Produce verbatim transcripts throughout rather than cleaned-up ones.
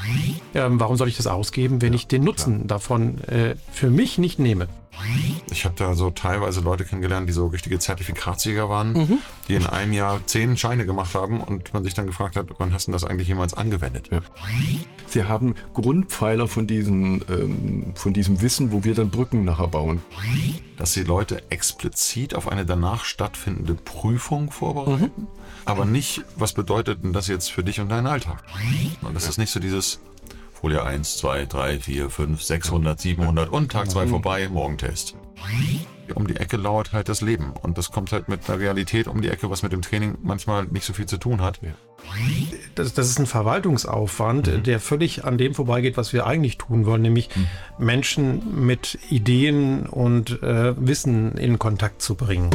Ähm, warum soll ich das ausgeben, wenn ja, ich den Nutzen klar. davon äh, für mich nicht nehme? Ich habe da so teilweise Leute kennengelernt, die so richtige Zertifikatsjäger waren, mhm. die in einem Jahr zehn Scheine gemacht haben und man sich dann gefragt hat, wann hast du das eigentlich jemals angewendet? Ja. Sie haben Grundpfeiler von, diesen, ähm, von diesem Wissen, wo wir dann Brücken nachher bauen. Dass die Leute explizit auf eine danach stattfindende Prüfung vorbereiten, mhm. aber nicht, was bedeutet denn das jetzt für dich und deinen Alltag? Und das ja. ist nicht so dieses Folie eins, zwei, drei, vier, fünf, sechshundert, siebenhundert und Tag zwei vorbei, Morgentest. Um die Ecke lauert halt das Leben und das kommt halt mit einer Realität um die Ecke, was mit dem Training manchmal nicht so viel zu tun hat. Das, das ist ein Verwaltungsaufwand, mhm. der völlig an dem vorbeigeht, was wir eigentlich tun wollen, nämlich mhm. Menschen mit Ideen und äh, Wissen in Kontakt zu bringen.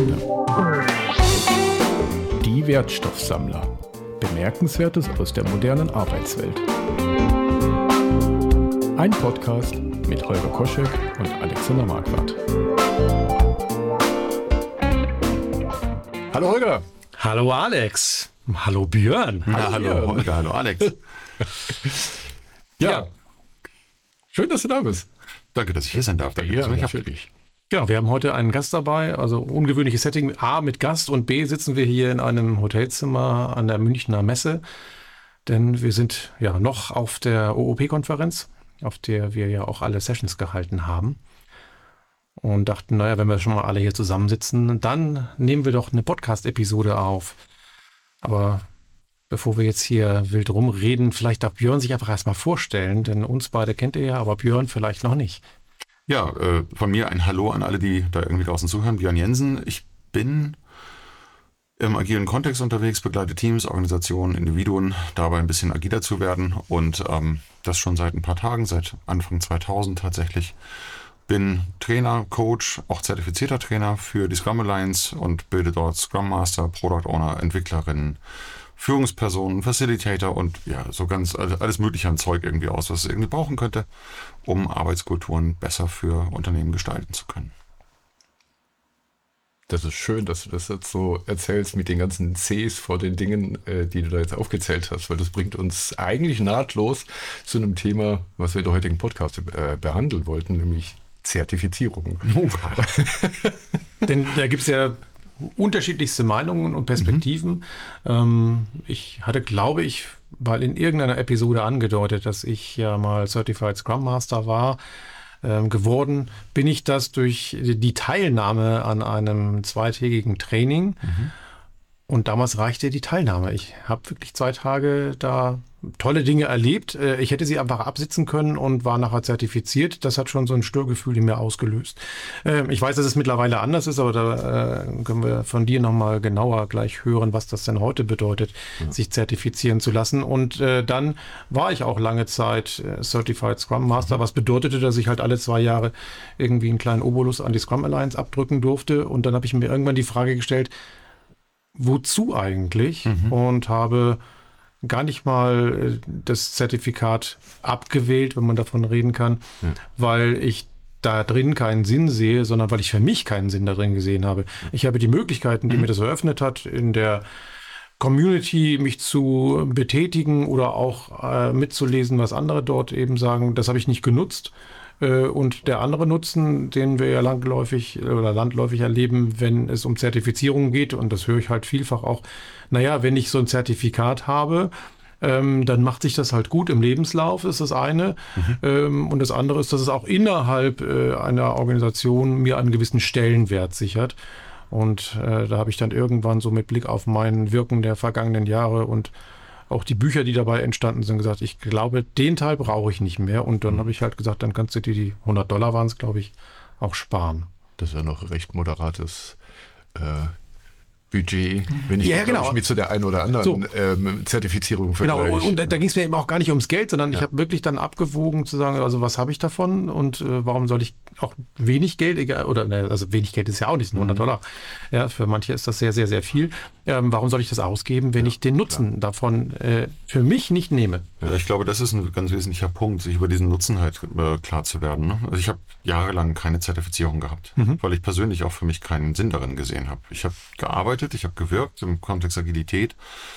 Die Wertstoffsammler. Bemerkenswertes aus der modernen Arbeitswelt. Ein Podcast mit Holger Koschek und Alexander Marquardt. Hallo Holger. Hallo Alex. Hallo Björn. Na, hallo, hallo Holger, hallo Alex. ja. ja, schön, dass du da bist. Danke, dass ich hier sein darf. Danke, ja, natürlich. Genau, wir haben heute einen Gast dabei, also ungewöhnliches Setting. A, mit Gast und B, sitzen wir hier in einem Hotelzimmer an der Münchner Messe, denn wir sind ja noch auf der O O P-Konferenz, auf der wir ja auch alle Sessions gehalten haben und dachten, naja, wenn wir schon mal alle hier zusammensitzen, dann nehmen wir doch eine Podcast-Episode auf. Aber bevor wir jetzt hier wild rumreden, vielleicht darf Björn sich einfach erstmal vorstellen, denn uns beide kennt ihr ja, aber Björn vielleicht noch nicht. Ja, äh, von mir ein Hallo an alle, die da irgendwie draußen zuhören. Björn Jensen, ich bin im agilen Kontext unterwegs, begleite Teams, Organisationen, Individuen, dabei ein bisschen agiler zu werden und ähm, das schon seit ein paar Tagen, seit Anfang zweitausend tatsächlich. Bin Trainer, Coach, auch zertifizierter Trainer für die Scrum Alliance und bilde dort Scrum Master, Product Owner, Entwicklerinnen, Führungspersonen, Facilitator und ja, so ganz alles mögliche an Zeug irgendwie aus, was es irgendwie brauchen könnte, um Arbeitskulturen besser für Unternehmen gestalten zu können. Das ist schön, dass du das jetzt so erzählst mit den ganzen Cs vor den Dingen, äh, die du da jetzt aufgezählt hast, weil das bringt uns eigentlich nahtlos zu einem Thema, was wir in der heutigen Podcast äh, behandeln wollten, nämlich Zertifizierung. Denn da gibt es ja unterschiedlichste Meinungen und Perspektiven. Mhm. Ähm, ich hatte, glaube ich, mal in irgendeiner Episode angedeutet, dass ich ja mal Certified Scrum Master war. Ähm, geworden bin ich das durch die Teilnahme an einem zweitägigen Training. Mhm. Und damals reichte die Teilnahme. Ich habe wirklich zwei Tage da tolle Dinge erlebt. Ich hätte sie einfach absitzen können und war nachher zertifiziert. Das hat schon so ein Störgefühl in mir ausgelöst. Ich weiß, dass es mittlerweile anders ist, aber da können wir von dir nochmal genauer gleich hören, was das denn heute bedeutet, ja. sich zertifizieren zu lassen. Und dann war ich auch lange Zeit Certified Scrum Master, was bedeutete, dass ich halt alle zwei Jahre irgendwie einen kleinen Obolus an die Scrum Alliance abdrücken durfte. Und dann habe ich mir irgendwann die Frage gestellt, wozu eigentlich? Mhm. Und habe gar nicht mal das Zertifikat abgewählt, wenn man davon reden kann, ja. weil ich da drin keinen Sinn sehe, sondern weil ich für mich keinen Sinn darin gesehen habe. Ich habe die Möglichkeiten, die mhm. mir das eröffnet hat, in der Community mich zu betätigen oder auch äh, mitzulesen, was andere dort eben sagen, das habe ich nicht genutzt. Und der andere Nutzen, den wir ja landläufig oder landläufig erleben, wenn es um Zertifizierungen geht, und das höre ich halt vielfach auch, naja, wenn ich so ein Zertifikat habe, ähm, dann macht sich das halt gut im Lebenslauf, ist das eine. Mhm. Ähm, und das andere ist, dass es auch innerhalb äh, einer Organisation mir einen gewissen Stellenwert sichert. Und äh, da habe ich dann irgendwann so mit Blick auf mein Wirken der vergangenen Jahre und auch die Bücher, die dabei entstanden sind, gesagt, ich glaube, den Teil brauche ich nicht mehr. Und dann habe ich halt gesagt, dann kannst du dir die hundert Dollar waren es, glaube ich, auch sparen. Das ist ja noch recht moderates äh, Budget, wenn ich, ja, genau. ich mit zu der einen oder anderen so. ähm, Zertifizierung vergleiche. Genau, und, und da ging es mir eben auch gar nicht ums Geld, sondern ja. ich habe wirklich dann abgewogen zu sagen, also was habe ich davon und äh, warum soll ich auch wenig Geld, egal, oder ne, also wenig Geld ist ja auch nicht, hundert Dollar. Ja, für manche ist das sehr, sehr, sehr viel. Ähm, warum soll ich das ausgeben, wenn ja, ich den Nutzen klar. davon äh, für mich nicht nehme? Ja, ich glaube, das ist ein ganz wesentlicher Punkt, sich über diesen Nutzen halt äh, klar zu werden. Ne? Also ich habe jahrelang keine Zertifizierung gehabt, mhm. weil ich persönlich auch für mich keinen Sinn darin gesehen habe. Ich habe gearbeitet, ich habe gewirkt im Kontext Agilität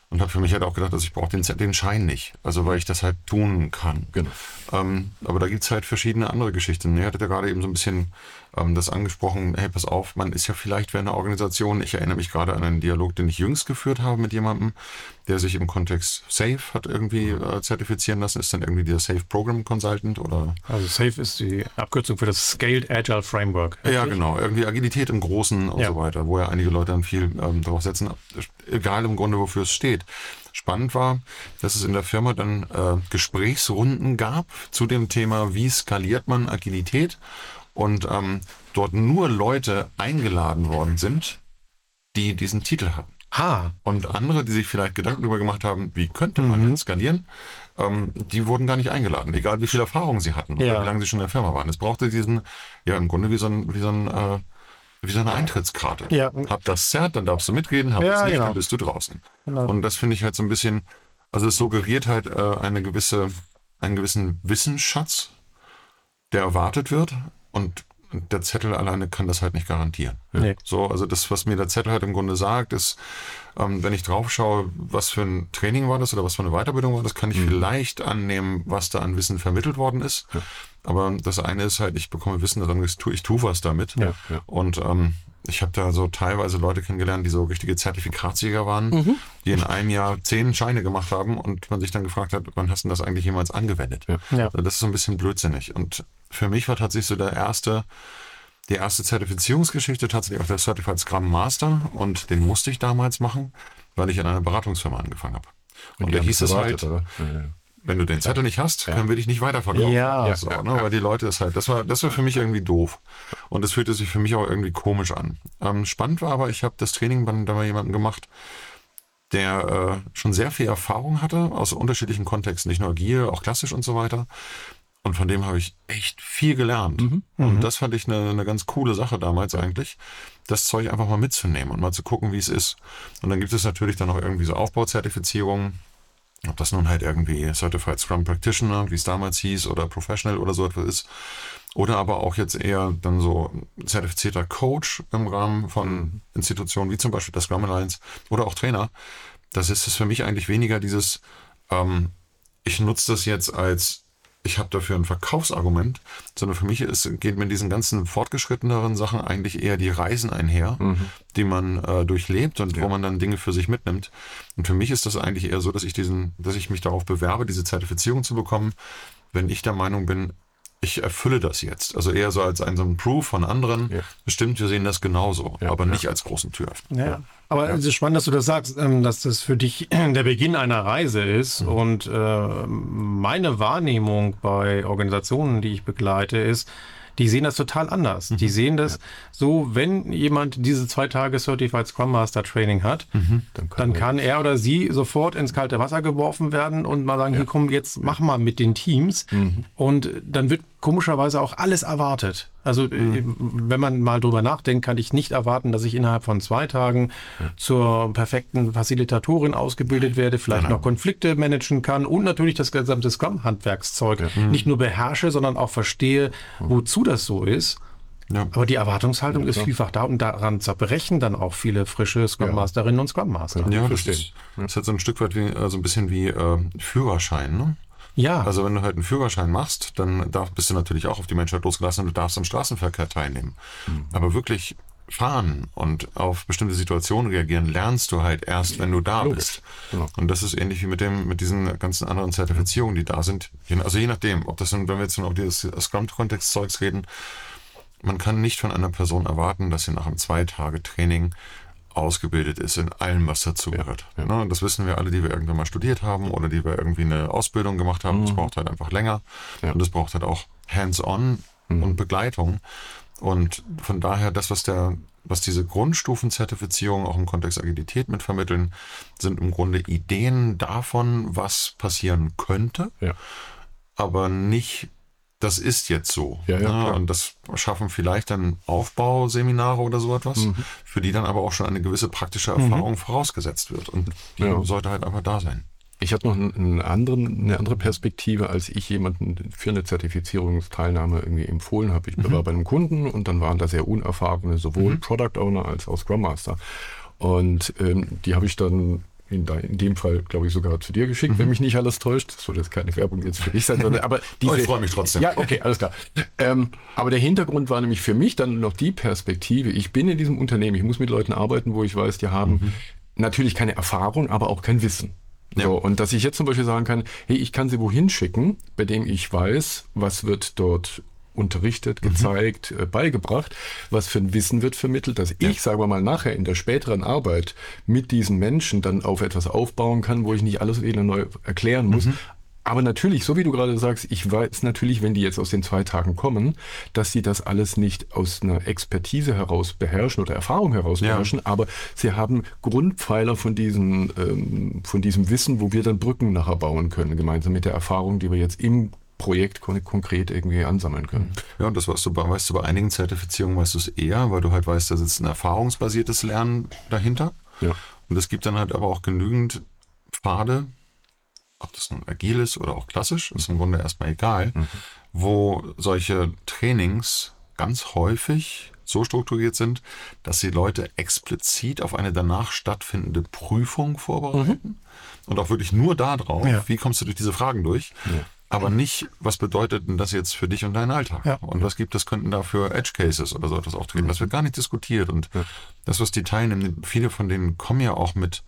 Und habe für mich halt auch gedacht, dass ich brauche den, den Schein nicht. Also weil ich das halt tun kann. Genau. Ähm, aber da gibt's halt verschiedene andere Geschichten. Ihr hattet ja gerade eben so ein bisschen ähm, das angesprochen, hey, pass auf, man ist ja vielleicht während einer Organisation, ich erinnere mich gerade an einen Dialog, den ich jüngst geführt habe mit jemandem, der sich im Kontext SAFe hat irgendwie äh, zertifizieren lassen, ist dann irgendwie der SAFe Program Consultant oder... Also SAFe ist die Abkürzung für das Scaled Agile Framework. Ja, genau. Irgendwie Agilität im Großen und ja. so weiter, wo ja einige Leute dann viel ähm, darauf setzen, egal im Grunde, wofür es steht. Spannend war, dass es in der Firma dann äh, Gesprächsrunden gab zu dem Thema, wie skaliert man Agilität und ähm, dort nur Leute eingeladen worden sind, die diesen Titel hatten. Ha. Und andere, die sich vielleicht Gedanken darüber gemacht haben, wie könnte man Mhm. denn skalieren, ähm, die wurden gar nicht eingeladen, egal wie viel Erfahrung sie hatten Ja. oder wie lange sie schon in der Firma waren. Es brauchte diesen, ja im Grunde wie so ein, wie so ein äh, wie so eine Eintrittskarte. Ja. Hab das Zert, dann darfst du mitreden, hab Ja, das nicht, genau. dann bist du draußen. Genau. Und das finde ich halt so ein bisschen, also es suggeriert halt äh, eine gewisse, einen gewissen Wissensschatz, der erwartet wird und der Zettel alleine kann das halt nicht garantieren. Nee. So, also das, was mir der Zettel halt im Grunde sagt, ist, ähm, wenn ich drauf schaue, was für ein Training war das oder was für eine Weiterbildung war das, kann ich Mhm. vielleicht annehmen, was da an Wissen vermittelt worden ist. Ja. Aber das eine ist halt, ich bekomme Wissen, dann ich tue, ich tue was damit. Ja, ja. Und ähm, ich habe da so teilweise Leute kennengelernt, die so richtige Zertifikatsjäger waren, Mhm. die in einem Jahr zehn Scheine gemacht haben und man sich dann gefragt hat, wann hast du das eigentlich jemals angewendet? Ja. Ja. Also das ist so ein bisschen blödsinnig. Und für mich war tatsächlich so der erste, die erste Zertifizierungsgeschichte tatsächlich auch der Certified Scrum Master und den musste ich damals machen, weil ich in einer Beratungsfirma angefangen habe. Und, die da haben hieß es erwartet, halt, oder? Ja, ja. wenn du den Zettel nicht hast, Ja. können wir dich nicht weiterverkaufen. Ja. so, ne? Weil die Leute es halt, das war, das war für mich irgendwie doof. Und es fühlte sich für mich auch irgendwie komisch an. Ähm, spannend war aber, ich habe das Training bei, bei jemandem gemacht, der äh, schon sehr viel Erfahrung hatte, aus unterschiedlichen Kontexten, nicht nur agil, auch klassisch und so weiter. Und von dem habe ich echt viel gelernt. Und das fand ich eine, eine ganz coole Sache damals eigentlich, das Zeug einfach mal mitzunehmen und mal zu gucken, wie es ist. Und dann gibt es natürlich dann noch irgendwie so Aufbauzertifizierungen, ob das nun halt irgendwie Certified Scrum Practitioner, wie es damals hieß, oder Professional oder so etwas ist. Oder aber auch jetzt eher dann so zertifizierter Coach im Rahmen von Institutionen wie zum Beispiel der Scrum Alliance oder auch Trainer. Das ist es für mich eigentlich weniger dieses, ähm, ich nutze das jetzt als, ich habe dafür ein Verkaufsargument, sondern für mich ist, geht mit diesen ganzen fortgeschritteneren Sachen eigentlich eher die Reisen einher, Mhm. die man äh, durchlebt und Ja. wo man dann Dinge für sich mitnimmt. Und für mich ist das eigentlich eher so, dass ich diesen, dass ich mich darauf bewerbe, diese Zertifizierung zu bekommen, wenn ich der Meinung bin, ich erfülle das jetzt. Also eher so als ein, so ein Proof von anderen. Ja. Bestimmt, wir sehen das genauso, Ja, aber ja. nicht als großen Türöffner. Ja. Aber es ist spannend, dass du das sagst, ähm, dass das für dich der Beginn einer Reise ist. Mhm. Und äh, meine Wahrnehmung bei Organisationen, die ich begleite, ist, die sehen das total anders. Die sehen das so, wenn jemand diese zwei Tage Certified Scrum Master Training hat, Dann dann wir- kann er oder sie sofort ins kalte Wasser geworfen werden und mal sagen, hier komm, jetzt mach mal mit den Teams. Und dann wird komischerweise auch alles erwartet. Also äh, wenn man mal drüber nachdenkt, kann ich nicht erwarten, dass ich innerhalb von zwei Tagen zur perfekten Facilitatorin ausgebildet werde, vielleicht Genau. noch Konflikte managen kann und natürlich das gesamte Scrum-Handwerkszeug nicht nur beherrsche, sondern auch verstehe, wozu das so ist. Ja. Aber die Erwartungshaltung ist vielfach da und daran zerbrechen dann auch viele frische Scrum Masterinnen und Scrum Master. Ja, das verstehen. ist, das ist so ein Stück weit wie, äh, so ein bisschen wie äh, Führerschein, ne? Ja, Also wenn du halt einen Führerschein machst, dann darf, bist du natürlich auch auf die Menschheit losgelassen und du darfst am Straßenverkehr teilnehmen. Aber wirklich fahren und auf bestimmte Situationen reagieren, lernst du halt erst, wenn du da Logisch. bist. Genau. Und das ist ähnlich wie mit dem, mit diesen ganzen anderen Zertifizierungen, die da sind. Je- Also je nachdem, ob das, nun- wenn wir jetzt nur auf dieses Scrum-Kontext-Zeugs reden, man kann nicht von einer Person erwarten, dass sie nach einem zwei Tage Training ausgebildet ist in allem, was dazugehört. Ja, ja. Ne, und das wissen wir alle, die wir irgendwann mal studiert haben oder die wir irgendwie eine Ausbildung gemacht haben. Das braucht halt einfach länger. Ja. Und es braucht halt auch Hands-on und Begleitung. Und von daher, das, was der, was diese Grundstufenzertifizierung auch im Kontext Agilität mit vermitteln, sind im Grunde Ideen davon, was passieren könnte, Ja. aber nicht, das ist jetzt so. Ja, ja, ne? klar. Und das schaffen vielleicht dann Aufbauseminare oder so etwas, Mhm. für die dann aber auch schon eine gewisse praktische Erfahrung vorausgesetzt wird. Und die Ja. sollte halt einfach da sein. Ich hatte noch einen anderen, eine andere Perspektive, als ich jemanden für eine Zertifizierungsteilnahme irgendwie empfohlen habe. Ich war bei einem Kunden und dann waren da sehr unerfahrene, sowohl Product Owner als auch Scrum Master. Und ähm, die habe ich dann in, de, in dem Fall, glaube ich, sogar zu dir geschickt, mhm. wenn mich nicht alles täuscht. Das soll jetzt keine Werbung jetzt für dich sein, sondern aber diese, oh, ich freue mich trotzdem. Ja, okay, alles klar. Ähm, aber der Hintergrund war nämlich für mich dann noch die Perspektive. Ich bin in diesem Unternehmen, ich muss mit Leuten arbeiten, wo ich weiß, die haben mhm. natürlich keine Erfahrung, aber auch kein Wissen. Ja. So, und dass ich jetzt zum Beispiel sagen kann, hey, ich kann sie wohin schicken, bei dem ich weiß, was wird dort unterrichtet, gezeigt, mhm. äh, beigebracht, was für ein Wissen wird vermittelt, dass ja. ich, sagen wir mal, nachher in der späteren Arbeit mit diesen Menschen dann auf etwas aufbauen kann, wo ich nicht alles wieder neu erklären muss. Mhm. Aber natürlich, so wie du gerade sagst, ich weiß natürlich, wenn die jetzt aus den zwei Tagen kommen, dass sie das alles nicht aus einer Expertise heraus beherrschen oder Erfahrung heraus beherrschen, ja. aber sie haben Grundpfeiler von diesem, ähm, von diesem Wissen, wo wir dann Brücken nachher bauen können, gemeinsam mit der Erfahrung, die wir jetzt im Projekt kon- konkret irgendwie ansammeln können. Ja, und das weißt du, bei, weißt du bei einigen Zertifizierungen weißt du es eher, weil du halt weißt, da sitzt ein erfahrungsbasiertes Lernen dahinter. Ja. Und es gibt dann halt aber auch genügend Pfade, ob das nun agil ist oder auch klassisch, ist im Grunde erstmal egal, mhm. wo solche Trainings ganz häufig so strukturiert sind, dass sie Leute explizit auf eine danach stattfindende Prüfung vorbereiten mhm. und auch wirklich nur darauf, ja. wie kommst du durch diese Fragen durch, ja. aber nicht, was bedeutet denn das jetzt für dich und deinen Alltag? Ja. Und was gibt es, könnten da für Edge Cases oder so etwas auftreten? Das wird gar nicht diskutiert und ja. das, was die teilnehmen, viele von denen kommen ja auch mit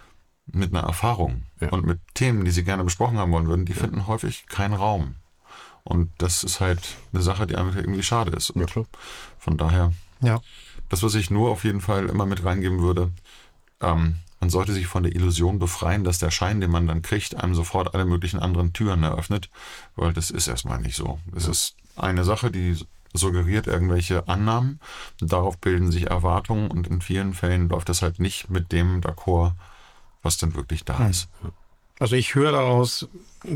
mit einer Erfahrung ja. und mit Themen, die sie gerne besprochen haben wollen würden, die ja. finden häufig keinen Raum. Und das ist halt eine Sache, die einfach irgendwie schade ist. Und ja, klar. Von daher, ja. das, was ich nur auf jeden Fall immer mit reingeben würde, ähm, man sollte sich von der Illusion befreien, dass der Schein, den man dann kriegt, einem sofort alle möglichen anderen Türen eröffnet, weil das ist erstmal nicht so. Es ja. ist eine Sache, die suggeriert irgendwelche Annahmen, darauf bilden sich Erwartungen und in vielen Fällen läuft das halt nicht mit dem d'accord, was denn wirklich da ist. Also ich höre daraus,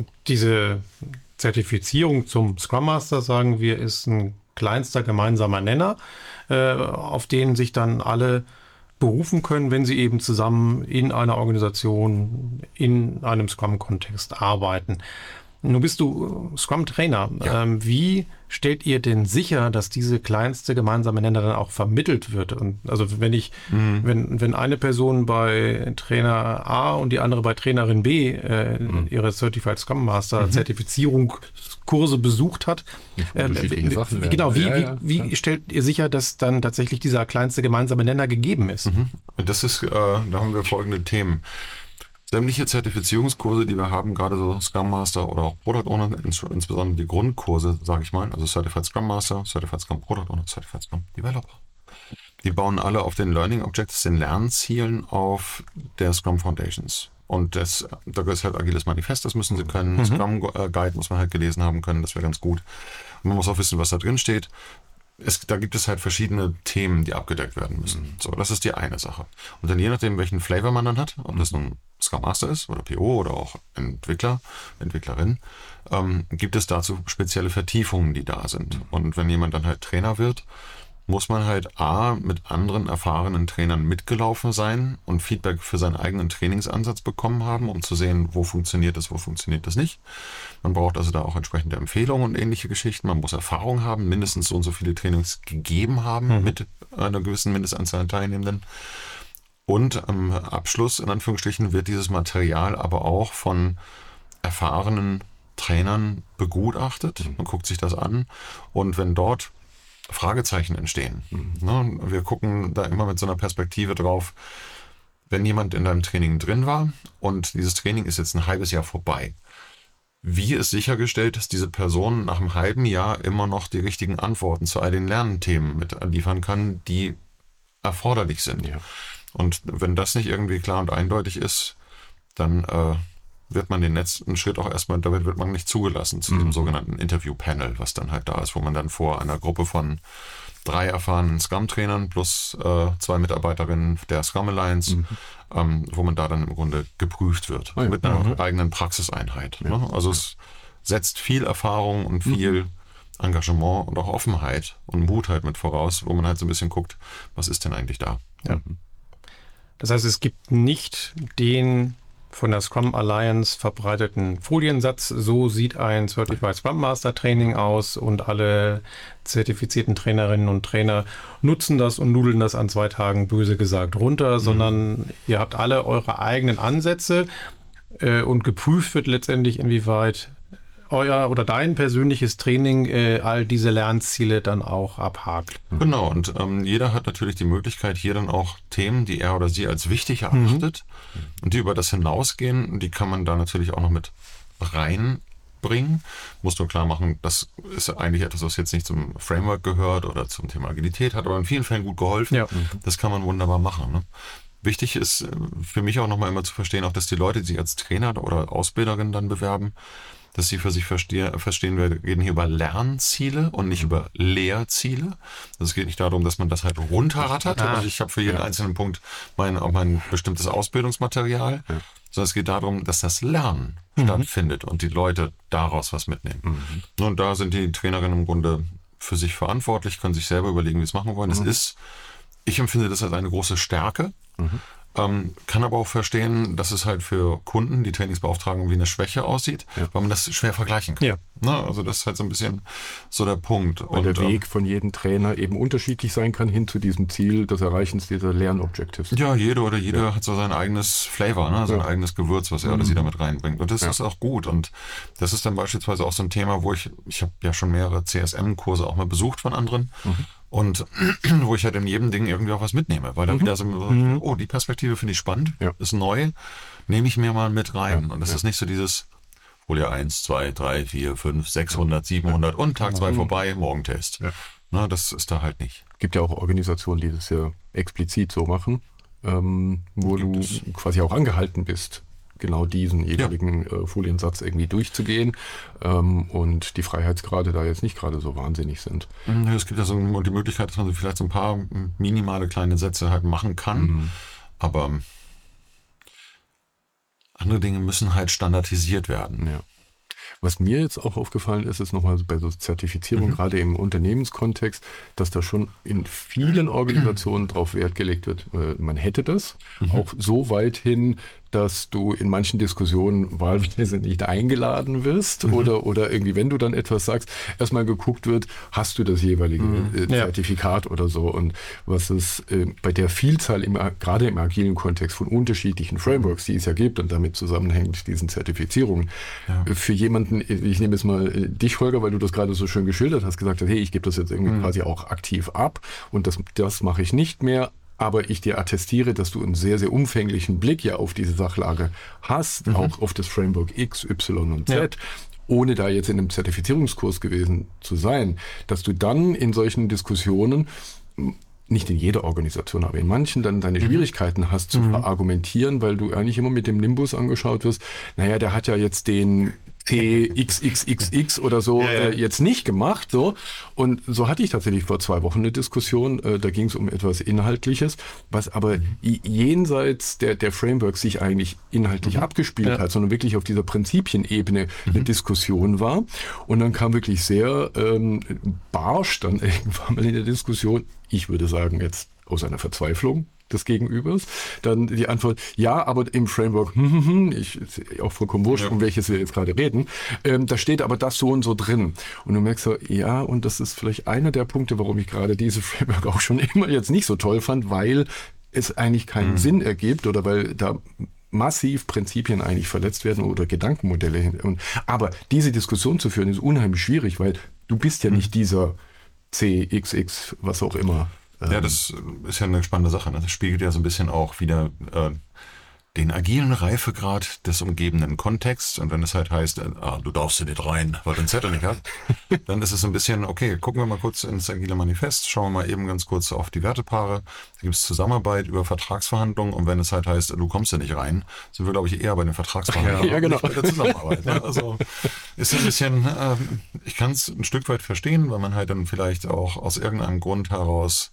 diese Zertifizierung zum Scrum Master, sagen wir, ist ein kleinster gemeinsamer Nenner, äh, auf den sich dann alle berufen können, wenn sie eben zusammen in einer Organisation, in einem Scrum-Kontext arbeiten. Nun bist du Scrum-Trainer. Ja. Ähm, wie stellt ihr denn sicher, dass diese kleinste gemeinsame Nenner dann auch vermittelt wird? Und also wenn ich, mhm. wenn, wenn eine Person bei Trainer A und die andere bei Trainerin B äh, mhm. ihre Certified Scrum Master mhm. Zertifizierungskurse besucht hat, äh, wie, genau, wie, ja, ja, wie, wie stellt ihr sicher, dass dann tatsächlich dieser kleinste gemeinsame Nenner gegeben ist? Mhm. Das ist, äh, da haben wir folgende Themen. Sämtliche Zertifizierungskurse, die wir haben, gerade so Scrum Master oder auch Product Owner, ins, insbesondere die Grundkurse, sage ich mal, also Certified Scrum Master, Certified Scrum Product Owner, Certified Scrum Developer, die bauen alle auf den Learning Objectives, den Lernzielen auf der Scrum Foundations. Und das, da gehört halt Agiles Manifest, das müssen sie können, mhm. Scrum Guide muss man halt gelesen haben können, das wäre ganz gut. Und man muss auch wissen, was da drin steht. Es, da gibt es halt verschiedene Themen, die abgedeckt werden müssen. So, das ist die eine Sache. Und dann je nachdem, welchen Flavor man dann hat, ob das nun Scrum Master ist oder P O oder auch Entwickler, Entwicklerin, ähm, gibt es dazu spezielle Vertiefungen, die da sind. Und wenn jemand dann halt Trainer wird, muss man halt A, mit anderen erfahrenen Trainern mitgelaufen sein und Feedback für seinen eigenen Trainingsansatz bekommen haben, um zu sehen, wo funktioniert das, wo funktioniert das nicht. Man braucht also da auch entsprechende Empfehlungen und ähnliche Geschichten. Man muss Erfahrung haben, mindestens so und so viele Trainings gegeben haben mhm. mit einer gewissen Mindestanzahl an Teilnehmenden. Und am Abschluss, in Anführungsstrichen, wird dieses Material aber auch von erfahrenen Trainern begutachtet. Man guckt sich das an und wenn dort Fragezeichen entstehen. Mhm. Wir gucken da immer mit so einer Perspektive drauf, wenn jemand in deinem Training drin war und dieses Training ist jetzt ein halbes Jahr vorbei. Wie ist sichergestellt, dass diese Person nach einem halben Jahr immer noch die richtigen Antworten zu all den Lernthemen mit liefern kann, die erforderlich sind? Ja. Und wenn das nicht irgendwie klar und eindeutig ist, dann äh, wird man den letzten Schritt auch erstmal, damit wird man nicht zugelassen zu mhm. diesem sogenannten Interview-Panel, was dann halt da ist, wo man dann vor einer Gruppe von drei erfahrenen Scrum-Trainern plus äh, zwei Mitarbeiterinnen der Scrum Alliance, mhm. ähm, wo man da dann im Grunde geprüft wird, oh ja. mit einer mhm. eigenen Praxiseinheit. Ja. Ne? Also es setzt viel Erfahrung und viel mhm. Engagement und auch Offenheit und Mut halt mit voraus, wo man halt so ein bisschen guckt, was ist denn eigentlich da? Ja. Das heißt, es gibt nicht den von der Scrum Alliance verbreiteten Foliensatz. So sieht ein Certified Scrum Master Training aus und alle zertifizierten Trainerinnen und Trainer nutzen das und nudeln das an zwei Tagen böse gesagt runter, mhm. sondern ihr habt alle eure eigenen Ansätze äh, und geprüft wird letztendlich, inwieweit euer oder dein persönliches Training äh, all diese Lernziele dann auch abhakt. Genau, und ähm, jeder hat natürlich die Möglichkeit, hier dann auch Themen, die er oder sie als wichtig erachtet mhm. und die über das hinausgehen, die kann man da natürlich auch noch mit reinbringen. Muss nur klar machen, das ist eigentlich etwas, was jetzt nicht zum Framework gehört oder zum Thema Agilität, hat aber in vielen Fällen gut geholfen. Ja. Das kann man wunderbar machen, ne? Wichtig ist für mich auch nochmal immer zu verstehen, auch dass die Leute, die sich als Trainer oder Ausbilderin dann bewerben, dass sie für sich verstehe, verstehen, wir reden hier über Lernziele und nicht über Lehrziele. Also es geht nicht darum, dass man das halt runterrattert. Ah, also ich habe für jeden ja. einzelnen Punkt mein, auch mein bestimmtes Ausbildungsmaterial, ja. sondern es geht darum, dass das Lernen mhm. stattfindet und die Leute daraus was mitnehmen. Mhm. Und da sind die Trainerinnen im Grunde für sich verantwortlich, können sich selber überlegen, wie sie es machen wollen. Es mhm. ist, ich empfinde das als eine große Stärke. Mhm. Ähm, kann aber auch verstehen, dass es halt für Kunden, die Trainingsbeauftragung, wie eine Schwäche aussieht, ja. weil man das schwer vergleichen kann. Ja. Na, also das ist halt so ein bisschen so der Punkt. Weil und der Weg ähm, von jedem Trainer eben unterschiedlich sein kann hin zu diesem Ziel des Erreichens dieser Lernobjectives. Ja, jeder oder jeder ja. hat so sein eigenes Flavor, ne? sein ja. eigenes Gewürz, was er oder sie damit reinbringt. Und das ja. ist auch gut. Und das ist dann beispielsweise auch so ein Thema, wo ich, ich habe ja schon mehrere C S M-Kurse auch mal besucht von anderen. Mhm. Und wo ich halt in jedem Ding irgendwie auch was mitnehme, weil da mhm. wieder so, mhm. oh, die Perspektive finde ich spannend, ja. ist neu, nehme ich mir mal mit rein. Ja. Und das ja. ist nicht so dieses Folie eins, zwei, drei, vier, fünf, sechshundert, siebenhundert ja. und Tag zwei mhm. vorbei, Morgentest. Ja. Na, das ist da halt nicht. Gibt ja auch Organisationen, die das ja explizit so machen, ähm, wo Gibt du es. quasi auch angehalten bist, genau diesen jeweiligen ja. äh, Foliensatz irgendwie durchzugehen ähm, und die Freiheitsgrade da jetzt nicht gerade so wahnsinnig sind. Ja, es gibt ja so die Möglichkeit, dass man vielleicht so ein paar minimale kleine Sätze halt machen kann, mhm. aber andere Dinge müssen halt standardisiert werden. Ja. Was mir jetzt auch aufgefallen ist, ist nochmal bei so Zertifizierung, mhm. gerade im Unternehmenskontext, dass da schon in vielen Organisationen drauf Wert gelegt wird. Man hätte das mhm. auch so weit hin, dass du in manchen Diskussionen wahlweise nicht eingeladen wirst mhm. oder, oder irgendwie, wenn du dann etwas sagst, erstmal geguckt wird, hast du das jeweilige mhm. äh, Zertifikat ja. oder so. Und was es äh, bei der Vielzahl, im, gerade im agilen Kontext von unterschiedlichen Frameworks, die es ja gibt und damit zusammenhängt diesen Zertifizierungen, ja. äh, für jemanden, ich nehme jetzt mal äh, dich, Holger, weil du das gerade so schön geschildert hast, gesagt hast, hey, ich gebe das jetzt irgendwie mhm. quasi auch aktiv ab und das, das mache ich nicht mehr. Aber ich dir attestiere, dass du einen sehr, sehr umfänglichen Blick ja auf diese Sachlage hast, mhm. auch auf das Framework X, Y und Z, ja. ohne da jetzt in einem Zertifizierungskurs gewesen zu sein, dass du dann in solchen Diskussionen, nicht in jeder Organisation, aber in manchen dann deine mhm. Schwierigkeiten hast zu mhm. argumentieren, weil du eigentlich immer mit dem Nimbus angeschaut wirst, naja, der hat ja jetzt den T X X X X oder so ja, ja. Äh, jetzt nicht gemacht. So. Und so hatte ich tatsächlich vor zwei Wochen eine Diskussion, äh, da ging es um etwas Inhaltliches, was aber mhm. jenseits der, der Frameworks sich eigentlich inhaltlich mhm. abgespielt ja. hat, sondern wirklich auf dieser Prinzipienebene mhm. eine Diskussion war. Und dann kam wirklich sehr ähm, barsch dann irgendwann mal in der Diskussion, ich würde sagen jetzt aus einer Verzweiflung des Gegenübers, dann die Antwort, ja, aber im Framework, ich, auch vollkommen wurscht, ja. um welches wir jetzt gerade reden, ähm, da steht aber das so und so drin. Und du merkst so, ja, und das ist vielleicht einer der Punkte, warum ich gerade diese Framework auch schon immer jetzt nicht so toll fand, weil es eigentlich keinen mhm. Sinn ergibt oder weil da massiv Prinzipien eigentlich verletzt werden oder Gedankenmodelle hin. Und, aber diese Diskussion zu führen ist unheimlich schwierig, weil du bist ja mhm. nicht dieser C X X, was auch immer. Ja, das ist ja eine spannende Sache. Das spiegelt ja so ein bisschen auch wieder äh, den agilen Reifegrad des umgebenden Kontexts. Und wenn es halt heißt, äh, ah, du darfst hier nicht rein, weil du einen Zettel nicht hast, dann ist es so ein bisschen, okay, gucken wir mal kurz ins agile Manifest, schauen wir mal eben ganz kurz auf die Wertepaare. Da gibt es Zusammenarbeit über Vertragsverhandlungen. Und wenn es halt heißt, du kommst hier nicht rein, sind wir, glaube ich, eher bei den Vertragsverhandlungen. Ja, genau. Nicht bei der Zusammenarbeit. Ne? Also ist ein bisschen, äh, ich kann es ein Stück weit verstehen, weil man halt dann vielleicht auch aus irgendeinem Grund heraus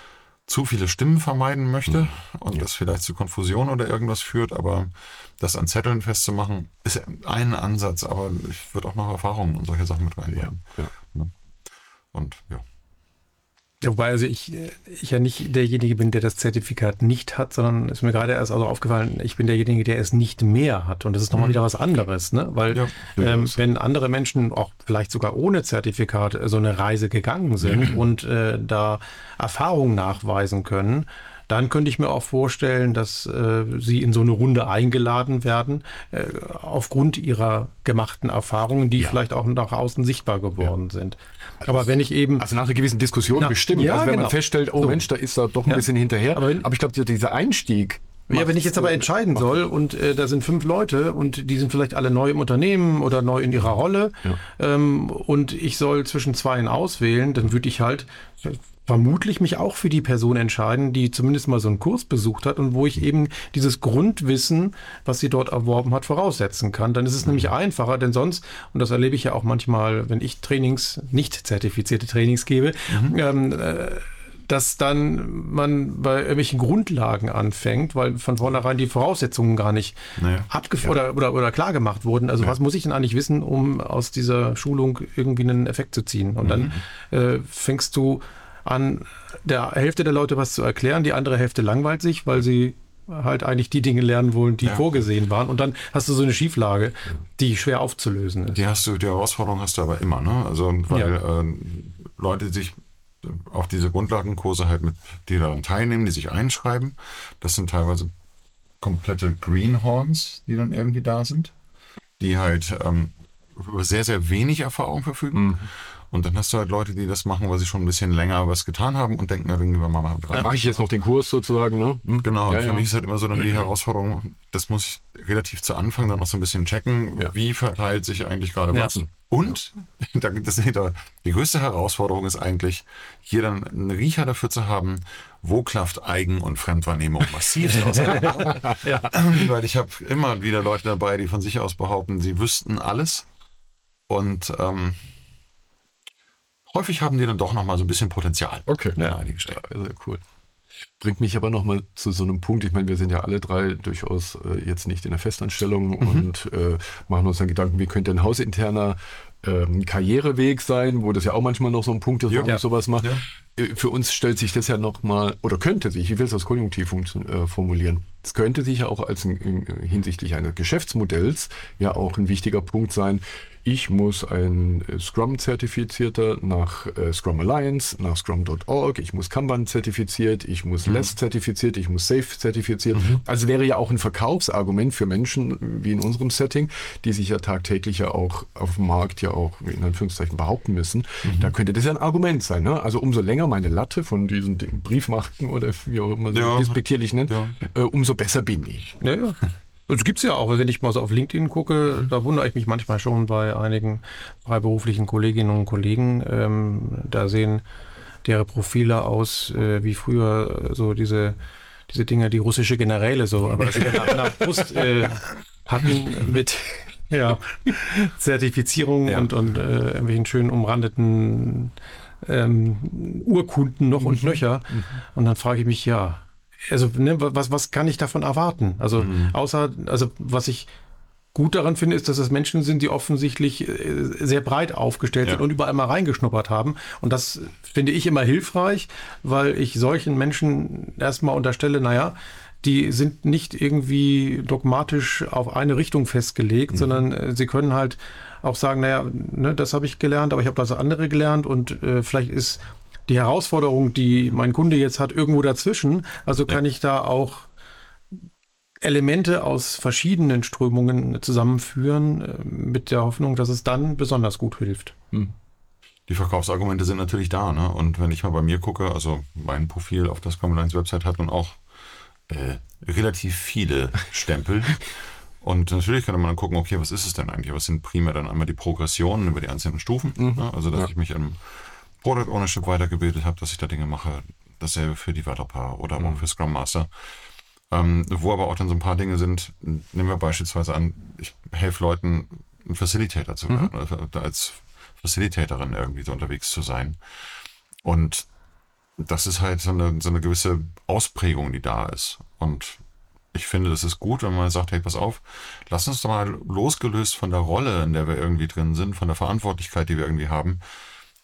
zu viele Stimmen vermeiden möchte und ja. das vielleicht zu Konfusion oder irgendwas führt, aber das an Zetteln festzumachen, ist ein Ansatz, aber ich würde auch noch Erfahrungen und solche Sachen mit reinbringen. Ja, ja. Und ja. Wobei also ich, ich ja nicht derjenige bin, der das Zertifikat nicht hat, sondern ist mir gerade erst also aufgefallen, ich bin derjenige, der es nicht mehr hat. Und das ist nochmal mhm. wieder was anderes, ne? Weil ja, ähm, wenn andere Menschen auch vielleicht sogar ohne Zertifikat so eine Reise gegangen sind mhm. und äh, da Erfahrungen nachweisen können, dann könnte ich mir auch vorstellen, dass äh, sie in so eine Runde eingeladen werden, äh, aufgrund ihrer gemachten Erfahrungen, die ja. vielleicht auch nach außen sichtbar geworden ja. sind. Aber wenn ich eben... Also nach einer gewissen Diskussion na, bestimmt. Ja, also wenn genau. man feststellt, oh so. Mensch, da ist er doch ein ja. bisschen hinterher. Aber, aber ich glaube, dieser Einstieg... Ja, wenn ich jetzt aber entscheiden soll und äh, da sind fünf Leute und die sind vielleicht alle neu im Unternehmen oder neu in ihrer Rolle ja. ähm, und ich soll zwischen zweien auswählen, dann würde ich halt vermutlich mich auch für die Person entscheiden, die zumindest mal so einen Kurs besucht hat und wo ich eben dieses Grundwissen, was sie dort erworben hat, voraussetzen kann. Dann ist es mhm. nämlich einfacher, denn sonst, und das erlebe ich ja auch manchmal, wenn ich Trainings, nicht zertifizierte Trainings gebe, mhm. ähm, äh, dass dann man bei irgendwelchen Grundlagen anfängt, weil von vornherein die Voraussetzungen gar nicht naja, abgef- ja. oder, oder, oder klar gemacht wurden. Also ja. was muss ich denn eigentlich wissen, um aus dieser Schulung irgendwie einen Effekt zu ziehen? Und mhm. dann äh, fängst du an, der Hälfte der Leute was zu erklären, die andere Hälfte langweilt sich, weil sie halt eigentlich die Dinge lernen wollen, die ja. vorgesehen waren. Und dann hast du so eine Schieflage, die schwer aufzulösen ist. Die hast du, die Herausforderung hast du aber immer, ne? Also weil ja. äh, Leute sich auf diese Grundlagenkurse halt mit, die daran teilnehmen, die sich einschreiben. Das sind teilweise komplette Greenhorns, die dann irgendwie da sind, die halt ähm, über sehr, sehr wenig Erfahrung verfügen. Mhm. Und dann hast du halt Leute, die das machen, weil sie schon ein bisschen länger was getan haben und denken, irgendwie mal mal dran. Mache ich jetzt noch den Kurs sozusagen, ne? Mhm. Genau, ja, für ja. mich ist halt immer so dann die Herausforderung, das muss ich relativ zu Anfang dann noch so ein bisschen checken, ja. wie verteilt sich eigentlich gerade was. Ja. Und da gibt es die größte Herausforderung ist eigentlich, hier dann einen Riecher dafür zu haben, wo klafft Eigen- und Fremdwahrnehmung massiv auseinander. ja. Weil ich habe immer wieder Leute dabei, die von sich aus behaupten, sie wüssten alles. Und ähm, häufig haben die dann doch nochmal so ein bisschen Potenzial. Okay. Ja, einige Stellen. Ja, sehr cool. Bringt mich aber nochmal zu so einem Punkt, ich meine, wir sind ja alle drei durchaus äh, jetzt nicht in der Festanstellung mhm. und äh, machen uns dann Gedanken, wie könnte ein hausinterner ähm, Karriereweg sein, wo das ja auch manchmal noch so ein Punkt ist, warum ja. ich sowas mache. Ja. Äh, für uns stellt sich das ja nochmal, oder könnte sich, ich will es als Konjunktiv äh, formulieren, es könnte sich ja auch als ein, in, hinsichtlich eines Geschäftsmodells ja auch ein wichtiger Punkt sein. Ich muss ein Scrum-Zertifizierter nach äh, Scrum Alliance, nach Scrum Punkt org, ich muss Kanban zertifiziert, ich muss mhm. Less zertifiziert, ich muss Safe zertifiziert. Mhm. Also wäre ja auch ein Verkaufsargument für Menschen, wie in unserem Setting, die sich ja tagtäglich ja auch auf dem Markt ja auch in Anführungszeichen behaupten müssen. Mhm. Da könnte das ja ein Argument sein. Ne? Also umso länger meine Latte von diesen Briefmarken oder wie auch immer ja. despektierlich nennt, ja. äh, umso besser bin ich. Ja, ja. Das gibt's ja auch, wenn ich mal so auf LinkedIn gucke, da wundere ich mich manchmal schon bei einigen freiberuflichen Kolleginnen und Kollegen. Ähm, da sehen deren Profile aus äh, wie früher so diese diese Dinger, die russische Generäle so, aber sie an der Brust äh, hatten mit ja, Zertifizierung ja. und und äh, irgendwelchen schön umrandeten ähm, Urkunden noch mhm. und nöcher. Mhm. Und dann frage ich mich, ja, also ne, was was kann ich davon erwarten? Also mhm. außer, also was ich gut daran finde, ist, dass es Menschen sind, die offensichtlich sehr breit aufgestellt ja. sind und überall mal reingeschnuppert haben. Und das finde ich immer hilfreich, weil ich solchen Menschen erstmal unterstelle, naja, die sind nicht irgendwie dogmatisch auf eine Richtung festgelegt, mhm. sondern sie können halt auch sagen, naja, ne, das habe ich gelernt, aber ich habe das andere gelernt und äh, vielleicht ist die Herausforderung, die mein Kunde jetzt hat, irgendwo dazwischen. Also kann ja. ich da auch Elemente aus verschiedenen Strömungen zusammenführen, mit der Hoffnung, dass es dann besonders gut hilft. Hm. Die Verkaufsargumente sind natürlich da, ne? Und wenn ich mal bei mir gucke, also mein Profil auf der Scrum Alliance Website hat nun auch äh, relativ viele Stempel. Und natürlich kann man dann gucken, okay, was ist es denn eigentlich? Was sind primär dann einmal die Progressionen über die einzelnen Stufen? Mhm. Ne? Also, dass ja. ich mich im Product Ownership weitergebildet habe, dass ich da Dinge mache, dasselbe für Developer oder mhm. auch für Scrum Master. Ähm, wo aber auch dann so ein paar Dinge sind, nehmen wir beispielsweise an, ich helfe Leuten, ein Facilitator zu werden, mhm. oder als Facilitatorin irgendwie so unterwegs zu sein. Und das ist halt so eine, so eine gewisse Ausprägung, die da ist. Und ich finde, das ist gut, wenn man sagt, hey, pass auf, lass uns doch mal losgelöst von der Rolle, in der wir irgendwie drin sind, von der Verantwortlichkeit, die wir irgendwie haben,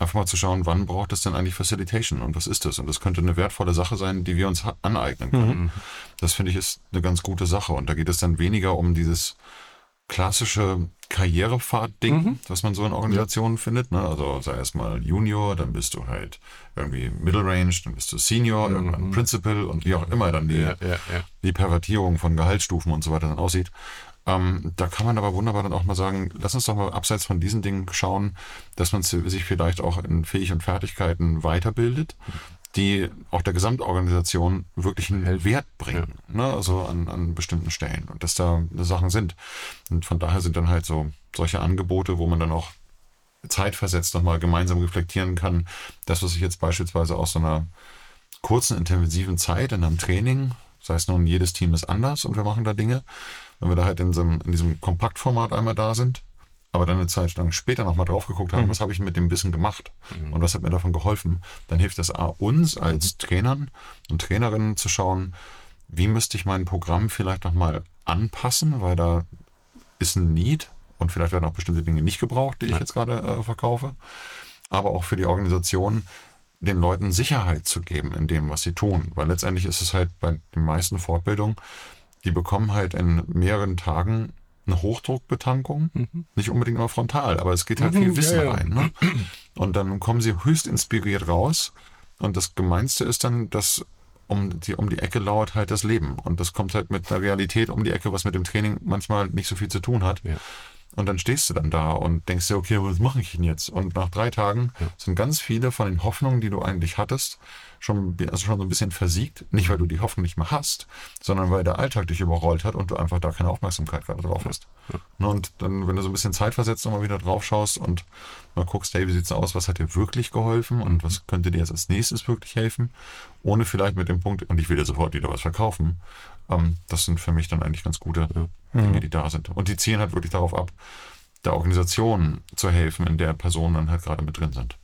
einfach mal zu schauen, wann braucht es denn eigentlich Facilitation und was ist das? Und das könnte eine wertvolle Sache sein, die wir uns ha- aneignen können. Mhm. Das finde ich ist eine ganz gute Sache. Und da geht es dann weniger um dieses klassische Karrierepfad-Ding, mhm. was man so in Organisationen ja. findet. Ne? Also sei erst mal Junior, dann bist du halt irgendwie Middle Range, dann bist du Senior, mhm. irgendwann Principal und wie auch immer dann die, ja, ja, ja. die Pervertierung von Gehaltsstufen und so weiter dann aussieht. Ähm, da kann man aber wunderbar dann auch mal sagen, lass uns doch mal abseits von diesen Dingen schauen, dass man sich vielleicht auch in Fähigkeiten und Fertigkeiten weiterbildet, die auch der Gesamtorganisation wirklich einen Wert bringen, ja. ne? Also an, an bestimmten Stellen und dass da Sachen sind. Und von daher sind dann halt so solche Angebote, wo man dann auch zeitversetzt nochmal gemeinsam reflektieren kann, das, was ich jetzt beispielsweise aus so einer kurzen, intensiven Zeit in einem Training, das heißt nun, jedes Team ist anders und wir machen da Dinge, wenn wir da halt in, so einem, in diesem Kompaktformat einmal da sind, aber dann eine Zeit lang später nochmal drauf geguckt haben, mhm. was habe ich mit dem Wissen gemacht mhm. und was hat mir davon geholfen, dann hilft das A, uns als Trainern und Trainerinnen zu schauen, wie müsste ich mein Programm vielleicht nochmal anpassen, weil da ist ein Need und vielleicht werden auch bestimmte Dinge nicht gebraucht, die ich ja. jetzt gerade äh, verkaufe, aber auch für die Organisation den Leuten Sicherheit zu geben in dem, was sie tun, weil letztendlich ist es halt bei den meisten Fortbildungen, die bekommen halt in mehreren Tagen eine Hochdruckbetankung, mhm. nicht unbedingt immer frontal, aber es geht halt mhm, viel Wissen ja, ja. rein. Ne? Und dann kommen sie höchst inspiriert raus und das Gemeinste ist dann, dass um die, um die Ecke lauert halt das Leben und das kommt halt mit einer Realität um die Ecke, was mit dem Training manchmal nicht so viel zu tun hat. Ja. Und dann stehst du dann da und denkst dir, okay, was mache ich denn jetzt? Und nach drei Tagen ja. sind ganz viele von den Hoffnungen, die du eigentlich hattest, schon, also schon so ein bisschen versiegt. Nicht, weil du die Hoffnung nicht mehr hast, sondern weil der Alltag dich überrollt hat und du einfach da keine Aufmerksamkeit gerade drauf hast. Ja. Und dann, wenn du so ein bisschen Zeit versetzt und mal wieder drauf schaust und mal guckst, hey, wie sieht's aus? Was hat dir wirklich geholfen? Und was könnte dir jetzt als nächstes wirklich helfen? Ohne vielleicht mit dem Punkt, und ich will dir sofort wieder was verkaufen. Ähm, das sind für mich dann eigentlich ganz gute ja. Dinge, die da sind. Und die zielen halt wirklich darauf ab, der Organisation zu helfen, in der Personen dann halt gerade mit drin sind.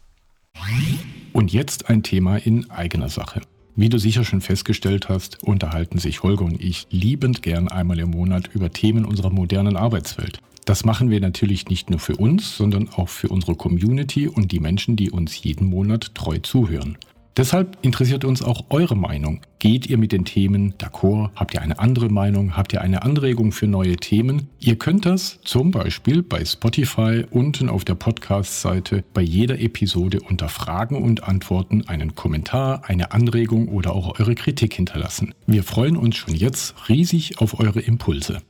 Und jetzt ein Thema in eigener Sache. Wie du sicher schon festgestellt hast, unterhalten sich Holger und ich liebend gern einmal im Monat über Themen unserer modernen Arbeitswelt. Das machen wir natürlich nicht nur für uns, sondern auch für unsere Community und die Menschen, die uns jeden Monat treu zuhören. Deshalb interessiert uns auch eure Meinung. Geht ihr mit den Themen d'accord? Habt ihr eine andere Meinung? Habt ihr eine Anregung für neue Themen? Ihr könnt das zum Beispiel bei Spotify unten auf der Podcast-Seite bei jeder Episode unter Fragen und Antworten einen Kommentar, eine Anregung oder auch eure Kritik hinterlassen. Wir freuen uns schon jetzt riesig auf eure Impulse.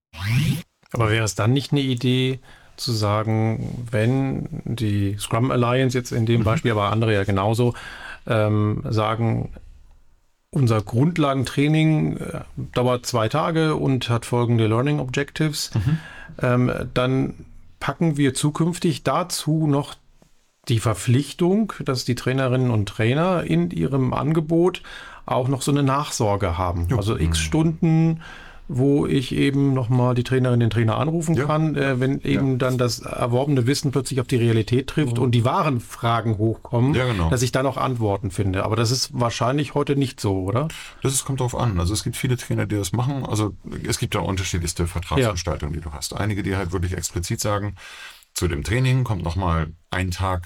Aber wäre es dann nicht eine Idee, zu sagen, wenn die Scrum Alliance jetzt in dem Beispiel, aber andere ja genauso, ähm, sagen, unser Grundlagentraining äh, dauert zwei Tage und hat folgende Learning Objectives, mhm. ähm, dann packen wir zukünftig dazu noch die Verpflichtung, dass die Trainerinnen und Trainer in ihrem Angebot auch noch so eine Nachsorge haben. Jo. Also x Stunden, wo ich eben nochmal die Trainerin, den Trainer anrufen ja. kann, äh, wenn eben ja. dann das erworbene Wissen plötzlich auf die Realität trifft mhm. und die wahren Fragen hochkommen, ja, genau. dass ich dann auch Antworten finde. Aber das ist wahrscheinlich heute nicht so, oder? Das ist, kommt drauf an. Also es gibt viele Trainer, die das machen. Also es gibt ja unterschiedlichste Vertragsgestaltungen, ja. die du hast. Einige, die halt wirklich explizit sagen, zu dem Training kommt nochmal ein Tag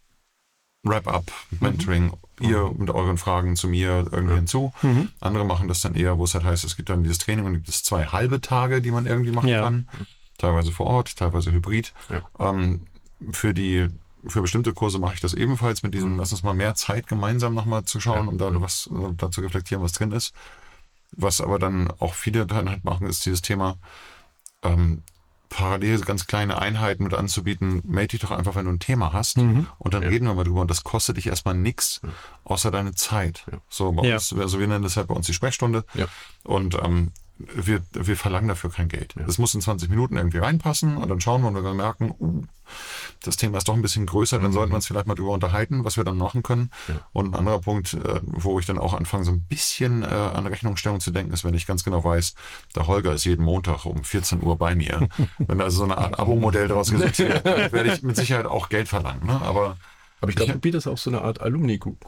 Wrap-up, Mentoring, mhm. ihr mit euren Fragen zu mir irgendwie ja. hinzu. Mhm. Andere machen das dann eher, wo es halt heißt, es gibt dann dieses Training und gibt es zwei halbe Tage, die man irgendwie machen ja. kann. Teilweise vor Ort, teilweise hybrid. Ja. Ähm, für die, für bestimmte Kurse mache ich das ebenfalls mit diesem, mhm. lass uns mal mehr Zeit gemeinsam nochmal zu schauen, ja. um da was, da zu reflektieren, was drin ist. Was aber dann auch viele dann halt machen, ist dieses Thema, ähm, parallel ganz kleine Einheiten mit anzubieten, melde dich doch einfach, wenn du ein Thema hast mhm. und dann ja. reden wir mal drüber und das kostet dich erstmal nichts, ja. außer deine Zeit. Ja. So, bei ja. uns, also wir nennen das halt bei uns die Sprechstunde ja. und ähm, wir, wir verlangen dafür kein Geld. Ja. Das muss in zwanzig Minuten irgendwie reinpassen und dann schauen wir und wenn wir merken, uh, das Thema ist doch ein bisschen größer, dann mhm. sollten wir uns vielleicht mal drüber unterhalten, was wir dann machen können. Ja. Und ein anderer Punkt, äh, wo ich dann auch anfange, so ein bisschen äh, an Rechnungsstellung zu denken, ist, wenn ich ganz genau weiß, der Holger ist jeden Montag um vierzehn Uhr bei mir. Wenn also so eine Art Abo-Modell daraus gesetzt wird, dann werde ich mit Sicherheit auch Geld verlangen. Ne? Aber, Aber ich glaube, du bietest auch so eine Art Alumni-Group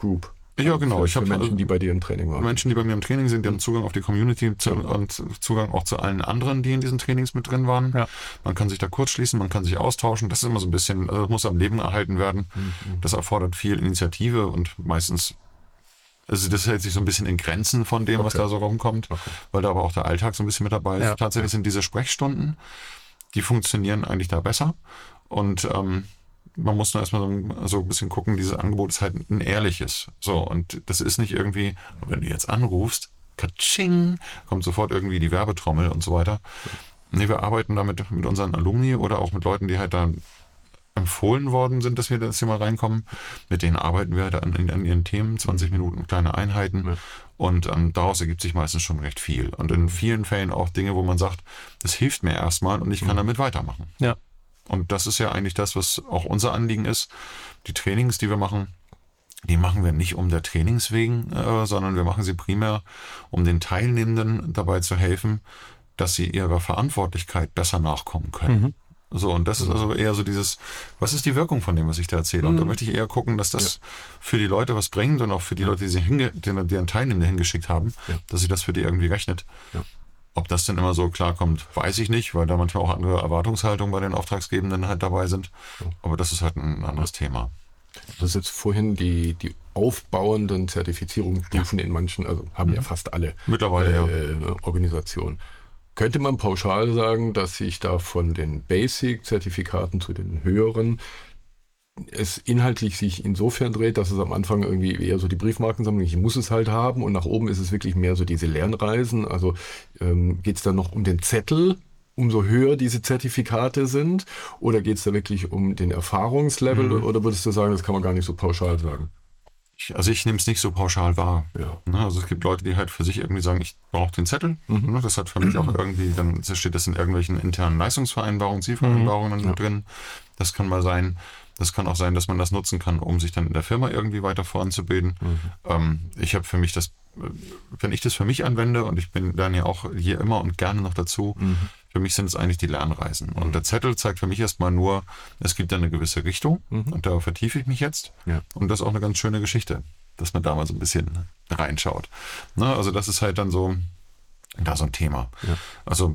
Ja, genau. Für, ich habe Menschen, die bei dir im Training waren. Menschen, die bei mir im Training sind, die haben Zugang auf die Community zu, und Zugang auch zu allen anderen, die in diesen Trainings mit drin waren. Ja. Man kann sich da kurz schließen, man kann sich austauschen. Das ist immer so ein bisschen, also das muss am Leben erhalten werden. Mhm. Das erfordert viel Initiative und meistens, also das hält sich so ein bisschen in Grenzen von dem, okay. was da so rumkommt, okay. weil da aber auch der Alltag so ein bisschen mit dabei ist. Ja. Tatsächlich sind diese Sprechstunden, die funktionieren eigentlich da besser und ähm, man muss nur erstmal so, so ein bisschen gucken, dieses Angebot ist halt ein ehrliches. So, und das ist nicht irgendwie, wenn du jetzt anrufst, katsching, kommt sofort irgendwie die Werbetrommel und so weiter. Nee, wir arbeiten damit mit unseren Alumni oder auch mit Leuten, die halt da empfohlen worden sind, dass wir das hier mal reinkommen. Mit denen arbeiten wir halt an, an ihren Themen, zwanzig Minuten kleine Einheiten. Ja. Und ähm, daraus ergibt sich meistens schon recht viel. Und in vielen Fällen auch Dinge, wo man sagt, das hilft mir erstmal und ich kann mhm. damit weitermachen. Ja. Und das ist ja eigentlich das, was auch unser Anliegen ist. Die Trainings, die wir machen, die machen wir nicht um der Trainings wegen, äh, sondern wir machen sie primär, um den Teilnehmenden dabei zu helfen, dass sie ihrer Verantwortlichkeit besser nachkommen können. Mhm. So, und das ist also eher so dieses, was ist die Wirkung von dem, was ich da erzähle? Und mhm. da möchte ich eher gucken, dass das ja. für die Leute was bringt und auch für die Leute, die sie hinge- die, die an Teilnehmende hingeschickt haben, ja. dass sich das für die irgendwie rechnet. Ja. Ob das denn immer so klarkommt, weiß ich nicht, weil da manchmal auch andere Erwartungshaltungen bei den Auftragsgebenden halt dabei sind. Aber das ist halt ein anderes Thema. Du hast jetzt vorhin die, die aufbauenden Zertifizierungsstufen ja. in manchen, also haben mhm. ja fast alle mittlerweile äh, ja. Organisationen. Könnte man pauschal sagen, dass sich da von den Basic-Zertifikaten zu den höheren es inhaltlich sich insofern dreht, dass es am Anfang irgendwie eher so die Briefmarkensammlung, ich muss es halt haben, und nach oben ist es wirklich mehr so diese Lernreisen. Also ähm, geht es dann noch um den Zettel, umso höher diese Zertifikate sind, oder geht es da wirklich um den Erfahrungslevel, mhm. oder würdest du sagen, das kann man gar nicht so pauschal sagen? Ich, also ich nehme es nicht so pauschal wahr. Ja. Also es gibt Leute, die halt für sich irgendwie sagen, ich brauche den Zettel. Mhm. Das hat für mich auch irgendwie, dann steht das in irgendwelchen internen Leistungsvereinbarungen, Zielvereinbarungen mhm. drin. Das kann mal sein. Das kann auch sein, dass man das nutzen kann, um sich dann in der Firma irgendwie weiter voranzubilden. Mhm. Ähm, ich habe für mich das, wenn ich das für mich anwende, und ich bin dann ja auch hier immer und gerne noch dazu, mhm. für mich sind es eigentlich die Lernreisen. Mhm. Und der Zettel zeigt für mich erstmal nur, es gibt da eine gewisse Richtung mhm. und da vertiefe ich mich jetzt. Ja. Und das ist auch eine ganz schöne Geschichte, dass man da mal so ein bisschen reinschaut. Na, also das ist halt dann so, da so ein Thema. Ja. Also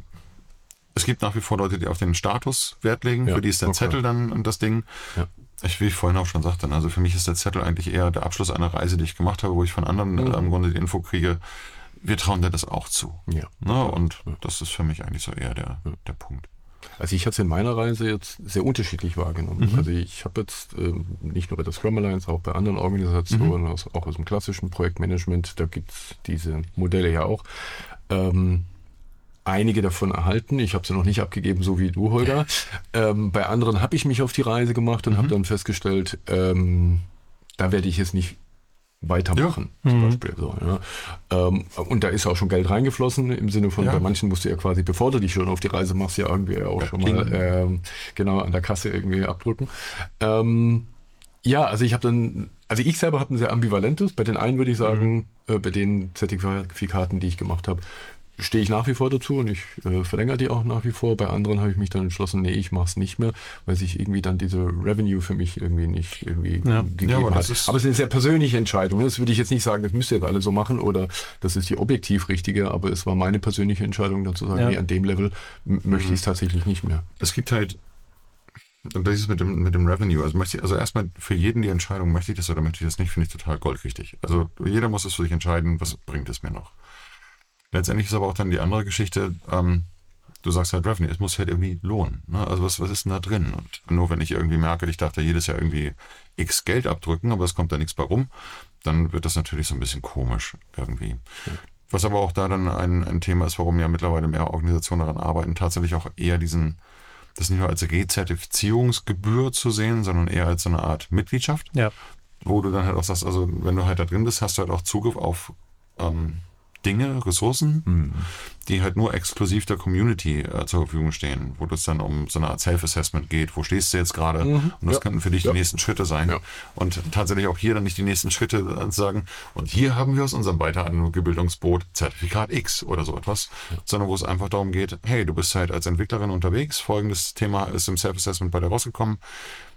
es gibt nach wie vor Leute, die auf den Status Wert legen, ja, für die ist der okay. Zettel dann das Ding. Ja. Ich, wie ich vorhin auch schon sagte, also für mich ist der Zettel eigentlich eher der Abschluss einer Reise, die ich gemacht habe, wo ich von anderen mhm. äh, im Grunde die Info kriege, wir trauen dir das auch zu. Ja. Ne? Und ja. das ist für mich eigentlich so eher der, ja. der Punkt. Also ich habe es in meiner Reise jetzt sehr unterschiedlich wahrgenommen. Mhm. Also ich habe jetzt ähm, nicht nur bei der Scrum Alliance, auch bei anderen Organisationen, mhm. also auch aus dem klassischen Projektmanagement, da gibt es diese Modelle ja auch, ähm, einige davon erhalten. Ich habe sie noch nicht abgegeben, so wie du, Holger. Ähm, bei anderen habe ich mich auf die Reise gemacht und mhm. habe dann festgestellt, ähm, da werde ich jetzt nicht weitermachen, ja. zum mhm. Beispiel. So, ja. ähm, und da ist auch schon Geld reingeflossen, im Sinne von, ja. bei manchen musst du ja quasi, bevor du dich schon auf die Reise machst, ja irgendwie auch ja, schon mal ähm, genau an der Kasse irgendwie abdrücken. Ähm, ja, also ich habe dann, also ich selber habe ein sehr ambivalentes. Bei den einen würde ich sagen, mhm. äh, bei den Zertifikaten, die ich gemacht habe, stehe ich nach wie vor dazu und ich äh, verlängere die auch nach wie vor. Bei anderen habe ich mich dann entschlossen, nee, ich mache es nicht mehr, weil sich irgendwie dann diese Revenue für mich irgendwie nicht irgendwie ja. gegeben ja, aber hat. Aber es ist eine sehr persönliche Entscheidung. Das würde ich jetzt nicht sagen, das müsst ihr jetzt alle so machen oder das ist die objektiv richtige, aber es war meine persönliche Entscheidung, dann zu sagen, ja. nee, an dem Level m- möchte mhm. ich es tatsächlich nicht mehr. Es gibt halt, und das ist mit dem, mit dem Revenue, also möchte ich, also erstmal für jeden die Entscheidung, möchte ich das oder möchte ich das nicht, finde ich total goldrichtig. Also jeder muss es für sich entscheiden, was bringt es mir noch. Letztendlich ist aber auch dann die andere Geschichte, ähm, du sagst halt Revenue, es muss halt irgendwie lohnen. Ne? Also was, was ist denn da drin? Und nur wenn ich irgendwie merke, ich darf da jedes Jahr irgendwie x Geld abdrücken, aber es kommt da nichts bei rum, dann wird das natürlich so ein bisschen komisch irgendwie. Ja. Was aber auch da dann ein, ein Thema ist, warum ja mittlerweile mehr Organisationen daran arbeiten, tatsächlich auch eher diesen, das nicht nur als Rezertifizierungsgebühr zu sehen, sondern eher als so eine Art Mitgliedschaft, ja. wo du dann halt auch sagst, also wenn du halt da drin bist, hast du halt auch Zugriff auf ähm, Dinge, Ressourcen, mhm. die halt nur exklusiv der Community äh, zur Verfügung stehen, wo es dann um so eine Art Self-Assessment geht, wo stehst du jetzt gerade mhm. und das ja. könnten für dich ja. die nächsten Schritte sein. Ja. Und tatsächlich auch hier dann nicht die nächsten Schritte äh, sagen, und hier haben wir aus unserem Weiterbildungsboot Zertifikat X oder so etwas, ja. sondern wo es einfach darum geht, hey, du bist halt als Entwicklerin unterwegs, folgendes Thema ist im Self-Assessment bei dir rausgekommen,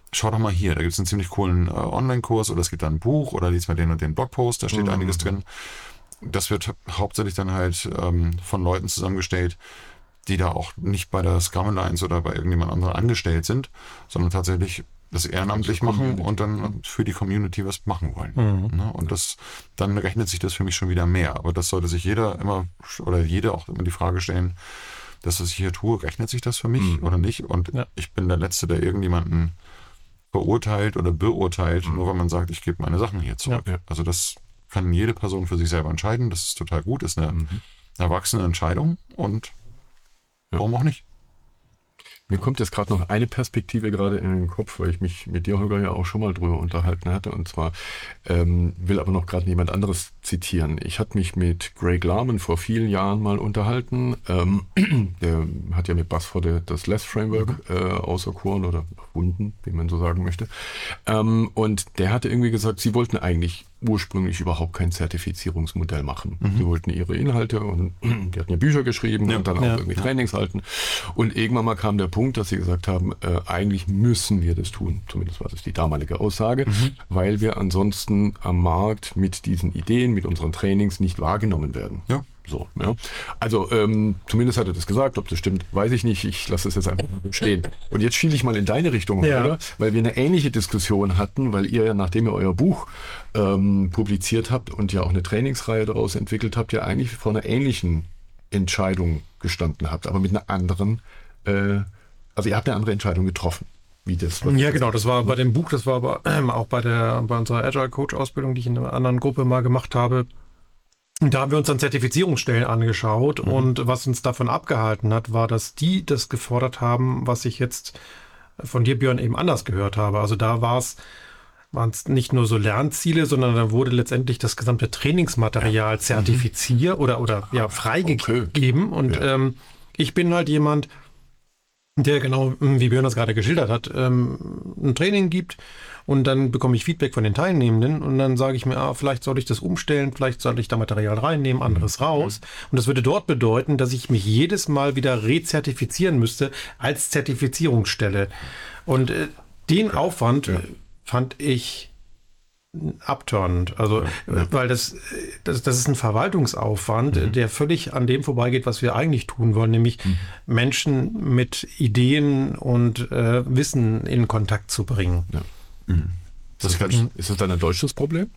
schau doch mal hier, da gibt es einen ziemlich coolen äh, Online-Kurs oder es gibt da ein Buch oder liest mal den und den Blogpost, da steht mhm. einiges drin. Das wird hauptsächlich dann halt ähm, von Leuten zusammengestellt, die da auch nicht bei der Scrum Alliance oder bei irgendjemand anderem angestellt sind, sondern tatsächlich das ehrenamtlich machen Community. Und dann für die Community was machen wollen. Mhm. Ne? Und das, dann rechnet sich das für mich schon wieder mehr. Aber das sollte sich jeder immer oder jede auch immer die Frage stellen, das, was ich hier tue, rechnet sich das für mich mhm. oder nicht? Und ja. ich bin der Letzte, der irgendjemanden verurteilt oder beurteilt, mhm. nur weil man sagt, ich gebe meine Sachen hier zurück. Ja. Also das kann jede Person für sich selber entscheiden. Das ist total gut, ist eine mhm. erwachsene Entscheidung und ja. warum auch nicht? Mir kommt jetzt gerade noch eine Perspektive gerade in den Kopf, weil ich mich mit dir, Holger, ja auch schon mal drüber unterhalten hatte. Und zwar ähm, will aber noch gerade jemand anderes zitieren. Ich hatte mich mit Greg Larman vor vielen Jahren mal unterhalten. Ähm, der hat ja mit Buzzford das Less Framework äh, auserkoren oder erfunden, wie man so sagen möchte. Ähm, und der hatte irgendwie gesagt, sie wollten eigentlich ursprünglich überhaupt kein Zertifizierungsmodell machen. Mhm. Sie wollten ihre Inhalte und die hatten ja Bücher geschrieben ja, und dann auch ja, irgendwie ja. Trainings halten. Und irgendwann mal kam der Punkt, dass sie gesagt haben, äh, eigentlich müssen wir das tun. Zumindest war das die damalige Aussage, mhm. weil wir ansonsten am Markt mit diesen Ideen, mit unseren Trainings nicht wahrgenommen werden. Ja. So, ja. Also ähm, zumindest hat er das gesagt, ob das stimmt, weiß ich nicht. Ich lasse es jetzt einfach stehen. Und jetzt schiele ich mal in deine Richtung, ja. oder? Weil wir eine ähnliche Diskussion hatten, weil ihr, nachdem ihr euer Buch ähm, publiziert habt und ja auch eine Trainingsreihe daraus entwickelt habt, ja eigentlich vor einer ähnlichen Entscheidung gestanden habt, aber mit einer anderen, äh, also ihr habt eine andere Entscheidung getroffen. Wie das, was ja, genau, das war bei dem Buch, das war aber ähm, auch bei der bei unserer Agile Coach Ausbildung, die ich in einer anderen Gruppe mal gemacht habe. Da haben wir uns dann Zertifizierungsstellen angeschaut mhm. und was uns davon abgehalten hat, war, dass die das gefordert haben, was ich jetzt von dir, Björn, eben anders gehört habe. Also da war es, waren es nicht nur so Lernziele, sondern da wurde letztendlich das gesamte Trainingsmaterial ja. zertifiziert mhm. oder, oder ja, freigegeben. Okay. Und ja. ähm, ich bin halt jemand, der genau, wie Björn das gerade geschildert hat, ähm, ein Training gibt und dann bekomme ich Feedback von den Teilnehmenden und dann sage ich mir, ah, vielleicht soll ich das umstellen, vielleicht soll ich da Material reinnehmen, anderes raus. Und das würde dort bedeuten, dass ich mich jedes Mal wieder rezertifizieren müsste als Zertifizierungsstelle. Und äh, den Aufwand ja. fand ich abturnend. Also, ja. weil das, das, das ist ein Verwaltungsaufwand, mhm. der völlig an dem vorbeigeht, was wir eigentlich tun wollen, nämlich mhm. Menschen mit Ideen und äh, Wissen in Kontakt zu bringen. Ja. Mhm. Das ist, das, ist das dann ein deutsches Problem?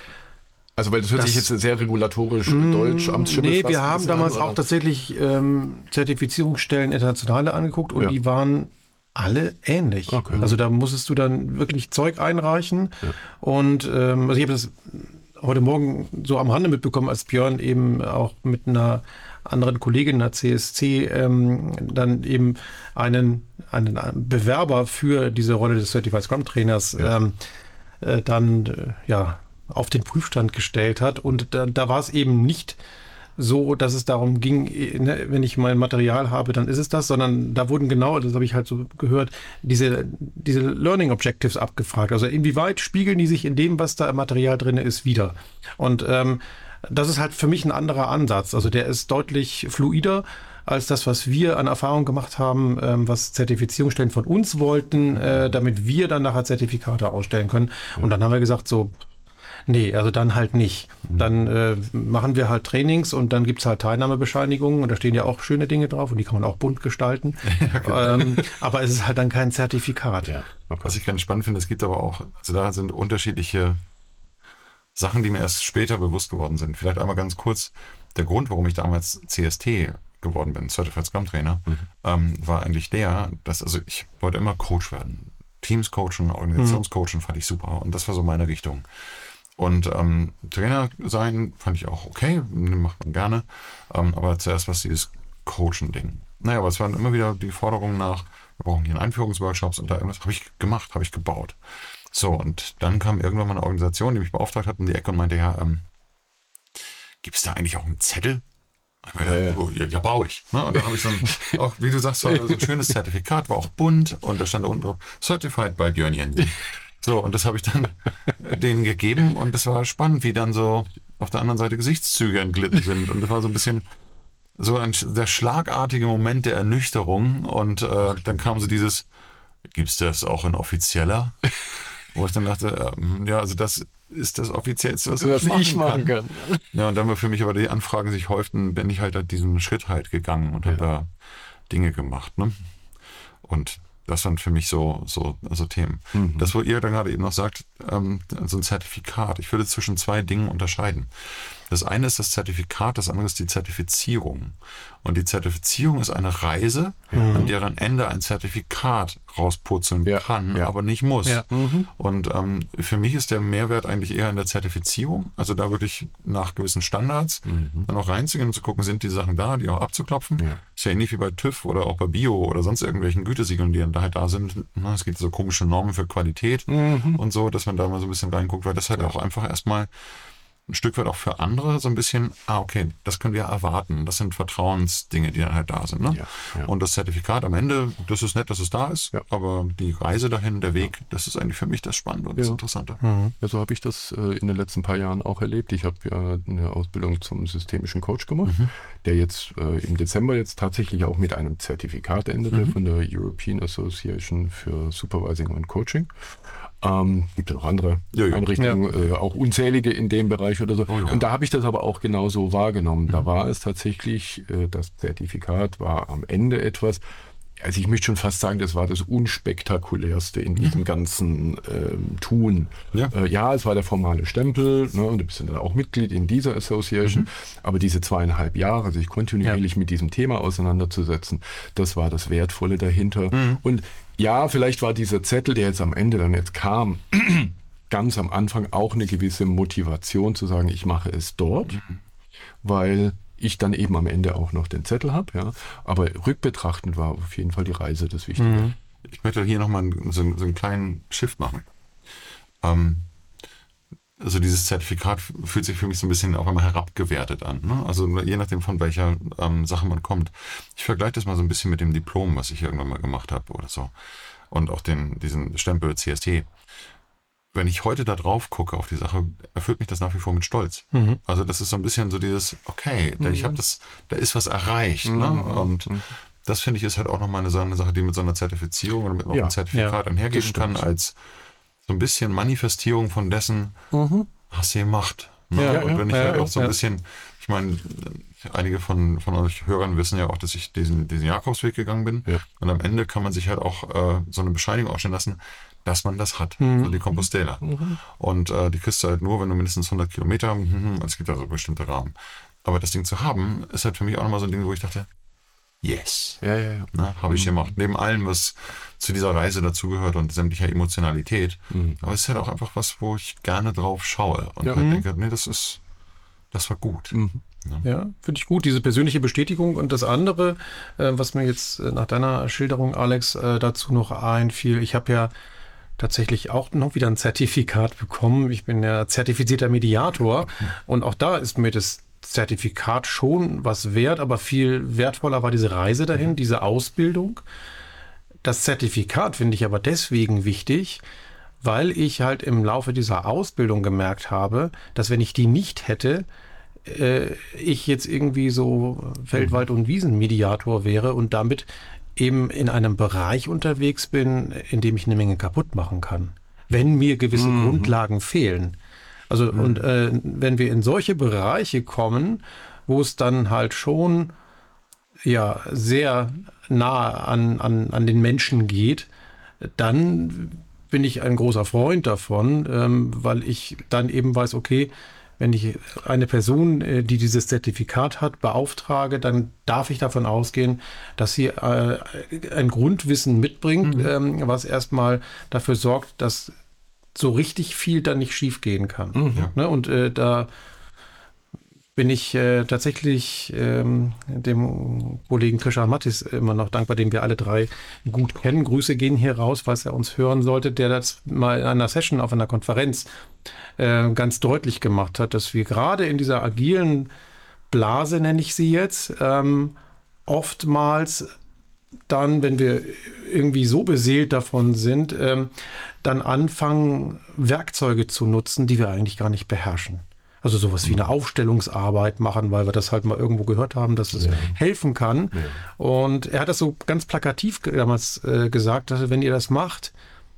Also, weil das hört das, sich jetzt sehr regulatorisch mh, deutsch Amtsschimmel. Nee, wir haben damals an, auch tatsächlich ähm, Zertifizierungsstellen internationale angeguckt und ja. die waren alle ähnlich. Okay. Also da musstest du dann wirklich Zeug einreichen. Ja. Und ähm, also ich habe das heute Morgen so am Rande mitbekommen, als Björn eben auch mit einer anderen Kollegin der C S C ähm, dann eben einen, einen Bewerber für diese Rolle des Certified Scrum Trainers ja. ähm, äh, dann äh, ja auf den Prüfstand gestellt hat. Und da, da war es eben nicht so, dass es darum ging, ne, wenn ich mein Material habe, dann ist es das, sondern da wurden genau, das habe ich halt so gehört, diese, diese Learning Objectives abgefragt. Also inwieweit spiegeln die sich in dem, was da im Material drin ist, wieder? Und ähm, das ist halt für mich ein anderer Ansatz. Also der ist deutlich fluider als das, was wir an Erfahrung gemacht haben, ähm, was Zertifizierungsstellen von uns wollten, äh, damit wir dann nachher Zertifikate ausstellen können. Und dann haben wir gesagt, so, nee, also dann halt nicht. Dann äh, machen wir halt Trainings und dann gibt's halt Teilnahmebescheinigungen und da stehen ja auch schöne Dinge drauf und die kann man auch bunt gestalten. Ja, genau. ähm, aber es ist halt dann kein Zertifikat. Ja. Okay. Was ich ganz spannend finde, es gibt aber auch, also da sind unterschiedliche Sachen, die mir erst später bewusst geworden sind. Vielleicht einmal ganz kurz, der Grund, warum ich damals C S T geworden bin, Certified Scrum Trainer, mhm. ähm, war eigentlich der, dass, also ich wollte immer Coach werden. Teams coachen, Organisationscoachen mhm. fand ich super und das war so meine Richtung. Und ähm, Trainer sein fand ich auch okay, macht man gerne. Ähm, aber zuerst war es dieses Coaching-Ding. Naja, aber es waren immer wieder die Forderungen nach, wir brauchen hier einen Einführungsworkshops und da irgendwas habe ich gemacht, habe ich gebaut. So, und dann kam irgendwann mal eine Organisation, die mich beauftragt hat, um die Ecke und meinte, ja, ähm, gibt es da eigentlich auch einen Zettel? Ja, ja. ja, ja baue ich. Ne? Und da habe ich so ein, auch, wie du sagst, so ein schönes Zertifikat, war auch bunt und da stand da unten drauf, Certified by Björn Jensen. So, und das habe ich dann denen gegeben und das war spannend, wie dann so auf der anderen Seite Gesichtszüge entglitten sind. Und das war so ein bisschen so ein der schlagartige Moment der Ernüchterung und äh, dann kam so dieses, gibt es das auch in offizieller? Wo ich dann dachte, ähm, ja, also das ist das Offiziellste, was, was ich, machen, ich machen kann. kann. Ja, und dann war für mich aber die Anfragen sich häuften, bin ich halt diesen Schritt halt gegangen und ja. habe da Dinge gemacht. Ne? Und das waren für mich so, so also Themen. Mhm. Das, wo ihr dann gerade eben noch sagt, ähm, so ein Zertifikat. Ich würde zwischen zwei Dingen unterscheiden. Das eine ist das Zertifikat, das andere ist die Zertifizierung. Und die Zertifizierung ist eine Reise, mhm. an deren Ende ein Zertifikat rauspurzeln ja. kann, ja. aber nicht muss. Ja. Mhm. Und ähm, für mich ist der Mehrwert eigentlich eher in der Zertifizierung. Also da wirklich nach gewissen Standards mhm. dann auch reinzugehen und zu gucken, sind die Sachen da, die auch abzuklopfen. Ja. Ist ja ähnlich wie bei TÜV oder auch bei Bio oder sonst irgendwelchen Gütesiegeln, die dann halt da sind. Es gibt so komische Normen für Qualität mhm. und so, dass man da mal so ein bisschen reinguckt, weil das halt ja. auch einfach erstmal ein Stück weit auch für andere so ein bisschen, ah, okay, das können wir erwarten. Das sind Vertrauensdinge, die dann halt da sind. Ne? Ja, ja. Und das Zertifikat am Ende, das ist nett, dass es da ist, ja. aber die Reise dahin, der Weg, ja. das ist eigentlich für mich das Spannende und ja. das Interessante. Mhm. Ja, so habe ich das äh, in den letzten paar Jahren auch erlebt. Ich habe ja eine Ausbildung zum systemischen Coach gemacht, mhm. der jetzt äh, im Dezember jetzt tatsächlich auch mit einem Zertifikat endete mhm. von der European Association für Supervising und Coaching. Ähm, gibt ja noch andere ja, ja. Einrichtungen, ja. Äh, auch unzählige in dem Bereich oder so. Oh, ja. Und da habe ich das aber auch genauso wahrgenommen. Mhm. Da war es tatsächlich, äh, das Zertifikat war am Ende etwas, also ich möchte schon fast sagen, das war das Unspektakulärste in diesem mhm. ganzen ähm, Tun. Ja. Äh, ja, es war der formale Stempel, ne, und du bist dann auch Mitglied in dieser Association, mhm. aber diese zweieinhalb Jahre, sich kontinuierlich ja. mit diesem Thema auseinanderzusetzen, das war das Wertvolle dahinter. Mhm. Und ja, vielleicht war dieser Zettel, der jetzt am Ende dann jetzt kam, ganz am Anfang auch eine gewisse Motivation zu sagen, ich mache es dort, mhm. weil ich dann eben am Ende auch noch den Zettel habe. Ja. Aber rückbetrachtend war auf jeden Fall die Reise das Wichtige. Mhm. Ich möchte hier nochmal so, so einen kleinen Shift machen. Ähm, also dieses Zertifikat fühlt sich für mich so ein bisschen auch einmal herabgewertet an. Ne? Also je nachdem, von welcher ähm, Sache man kommt. Ich vergleiche das mal so ein bisschen mit dem Diplom, was ich irgendwann mal gemacht habe oder so. Und auch den, diesen Stempel C S T. Wenn ich heute da drauf gucke auf die Sache, erfüllt mich das nach wie vor mit Stolz. Mhm. Also das ist so ein bisschen so dieses, okay, da, ich habe das, da ist was erreicht. Mhm. Ne? Und mhm. das finde ich ist halt auch nochmal eine, so eine Sache, die mit so einer Zertifizierung oder mit ja. einem Zertifikat ja. einhergehen kann, als so ein bisschen Manifestierung von dessen, mhm. hast du gemacht. Ne? Ja, und wenn ich ja, halt ja, auch so ein ja. bisschen, ich meine, einige von, von euch Hörern wissen ja auch, dass ich diesen, diesen Jakobsweg gegangen bin. Ja. Und am Ende kann man sich halt auch äh, so eine Bescheinigung ausstellen lassen, dass man das hat, mhm. so die Compostela. Mhm. Und äh, die kriegst du halt nur, wenn du mindestens hundert Kilometer, mhm, es gibt da so bestimmte Rahmen. Aber das Ding zu haben, ist halt für mich auch nochmal so ein Ding, wo ich dachte, yes, ja, ja, ja. Ne, habe ich gemacht. Neben allem, was zu dieser Reise dazugehört und sämtlicher Emotionalität. Mhm. Aber es ist halt auch einfach was, wo ich gerne drauf schaue und ja. halt denke, nee, das ist, das war gut. Mhm. Ja, ja finde ich gut, diese persönliche Bestätigung. Und das andere, äh, was mir jetzt äh, nach deiner Schilderung, Alex, äh, dazu noch einfiel, ich habe ja tatsächlich auch noch wieder ein Zertifikat bekommen. Ich bin ja zertifizierter Mediator mhm. und auch da ist mir das Zertifikat schon was wert, aber viel wertvoller war diese Reise dahin, mhm. diese Ausbildung. Das Zertifikat finde ich aber deswegen wichtig, weil ich halt im Laufe dieser Ausbildung gemerkt habe, dass wenn ich die nicht hätte, äh, ich jetzt irgendwie so Feld-, Wald- und Wiesenmediator wäre und damit eben in einem Bereich unterwegs bin, in dem ich eine Menge kaputt machen kann, wenn mir gewisse mhm. Grundlagen fehlen. Also mhm. und äh, wenn wir in solche Bereiche kommen, wo es dann halt schon ja sehr nah an, an, an den Menschen geht, dann bin ich ein großer Freund davon, ähm, weil ich dann eben weiß, okay, wenn ich eine Person, die dieses Zertifikat hat, beauftrage, dann darf ich davon ausgehen, dass sie äh, ein Grundwissen mitbringt, mhm. ähm, was erstmal dafür sorgt, dass so richtig viel dann nicht schief gehen kann. Mhm. Ne? Und äh, da bin ich äh, tatsächlich ähm, dem Kollegen Christian Mattis immer noch dankbar, den wir alle drei gut kennen. Grüße gehen hier raus, falls er uns hören sollte, der das mal in einer Session auf einer Konferenz äh, ganz deutlich gemacht hat, dass wir gerade in dieser agilen Blase, nenne ich sie jetzt, ähm, oftmals dann, wenn wir irgendwie so beseelt davon sind, ähm, dann anfangen, Werkzeuge zu nutzen, die wir eigentlich gar nicht beherrschen. Also sowas wie eine Aufstellungsarbeit machen, weil wir das halt mal irgendwo gehört haben, dass es Ja. helfen kann. Ja. Und er hat das so ganz plakativ damals äh, gesagt, dass wenn ihr das macht,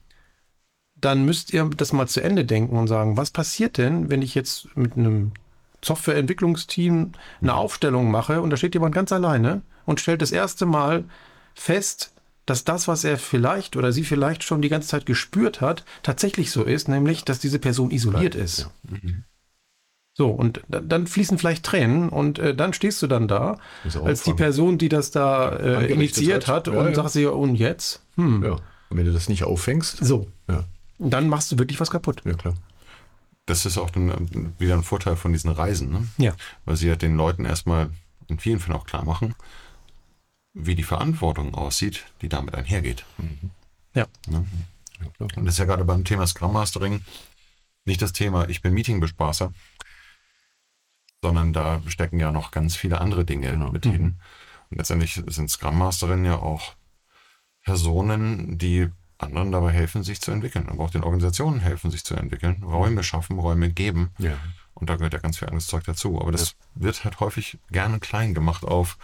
dann müsst ihr das mal zu Ende denken und sagen, was passiert denn, wenn ich jetzt mit einem Softwareentwicklungsteam eine Aufstellung mache und da steht jemand ganz alleine und stellt das erste Mal fest, dass das, was er vielleicht oder sie vielleicht schon die ganze Zeit gespürt hat, tatsächlich so ist, nämlich, dass diese Person isoliert ist. Ja. So, und da- dann fließen vielleicht Tränen und äh, dann stehst du dann da Muss er als die auffangen. Person, die das da äh, Angerichtet initiiert hat. hat Ja, und ja. sagst dir, und jetzt? Hm. Ja. Und wenn du das nicht auffängst, So, ja, dann machst du wirklich was kaputt. ja klar. Das ist auch dann wieder ein Vorteil von diesen Reisen, ne? Ja. Weil sie ja den Leuten erstmal in vielen Fällen auch klar machen, wie die Verantwortung aussieht, die damit einhergeht. Ja. Ne? Ja, klar. Und das ist ja gerade beim Thema Scrum Mastering nicht das Thema, ich bin Meetingbespaßer, sondern da stecken ja noch ganz viele andere Dinge Genau. mit hin. Und letztendlich sind Scrum Masterinnen ja auch Personen, die anderen dabei helfen, sich zu entwickeln, aber auch den Organisationen helfen, sich zu entwickeln, Räume schaffen, Räume geben. Ja. Und da gehört ja ganz viel anderes Zeug dazu. Aber das wird halt häufig gerne klein gemacht auf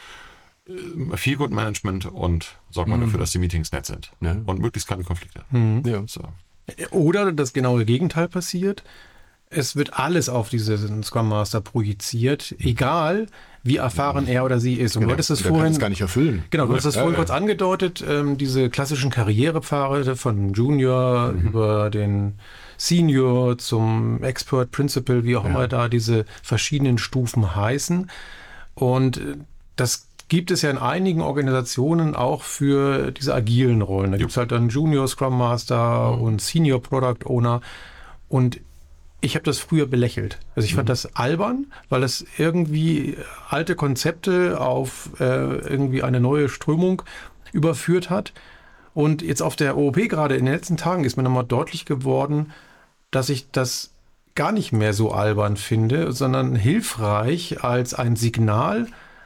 äh, Feel-Good-Management und sorgt mal dafür, dass die Meetings nett sind. Ja. Und möglichst keine Konflikte. Ja. So. Oder das genaue Gegenteil passiert. Es wird alles auf diesen Scrum Master projiziert, egal wie erfahren er oder sie ist. Und du hattest es Der kann vorhin es gar nicht erfüllen. Genau, du hast das Ja, vorhin ja. kurz angedeutet, ähm, diese klassischen Karrierepfade von Junior Mhm. über den Senior zum Expert, Principal, wie auch Ja. immer da diese verschiedenen Stufen heißen. Und äh, das gibt es ja in einigen Organisationen auch für diese agilen Rollen. Da gibt es halt dann Junior Scrum Master Mhm. und Senior Product Owner. Und ich habe das früher belächelt. Also ich fand das albern, weil es irgendwie alte Konzepte auf äh, irgendwie eine neue Strömung überführt hat. Und jetzt auf der O O P gerade in den letzten Tagen ist mir nochmal deutlich geworden, dass ich das gar nicht mehr so albern finde, sondern hilfreich als ein Signal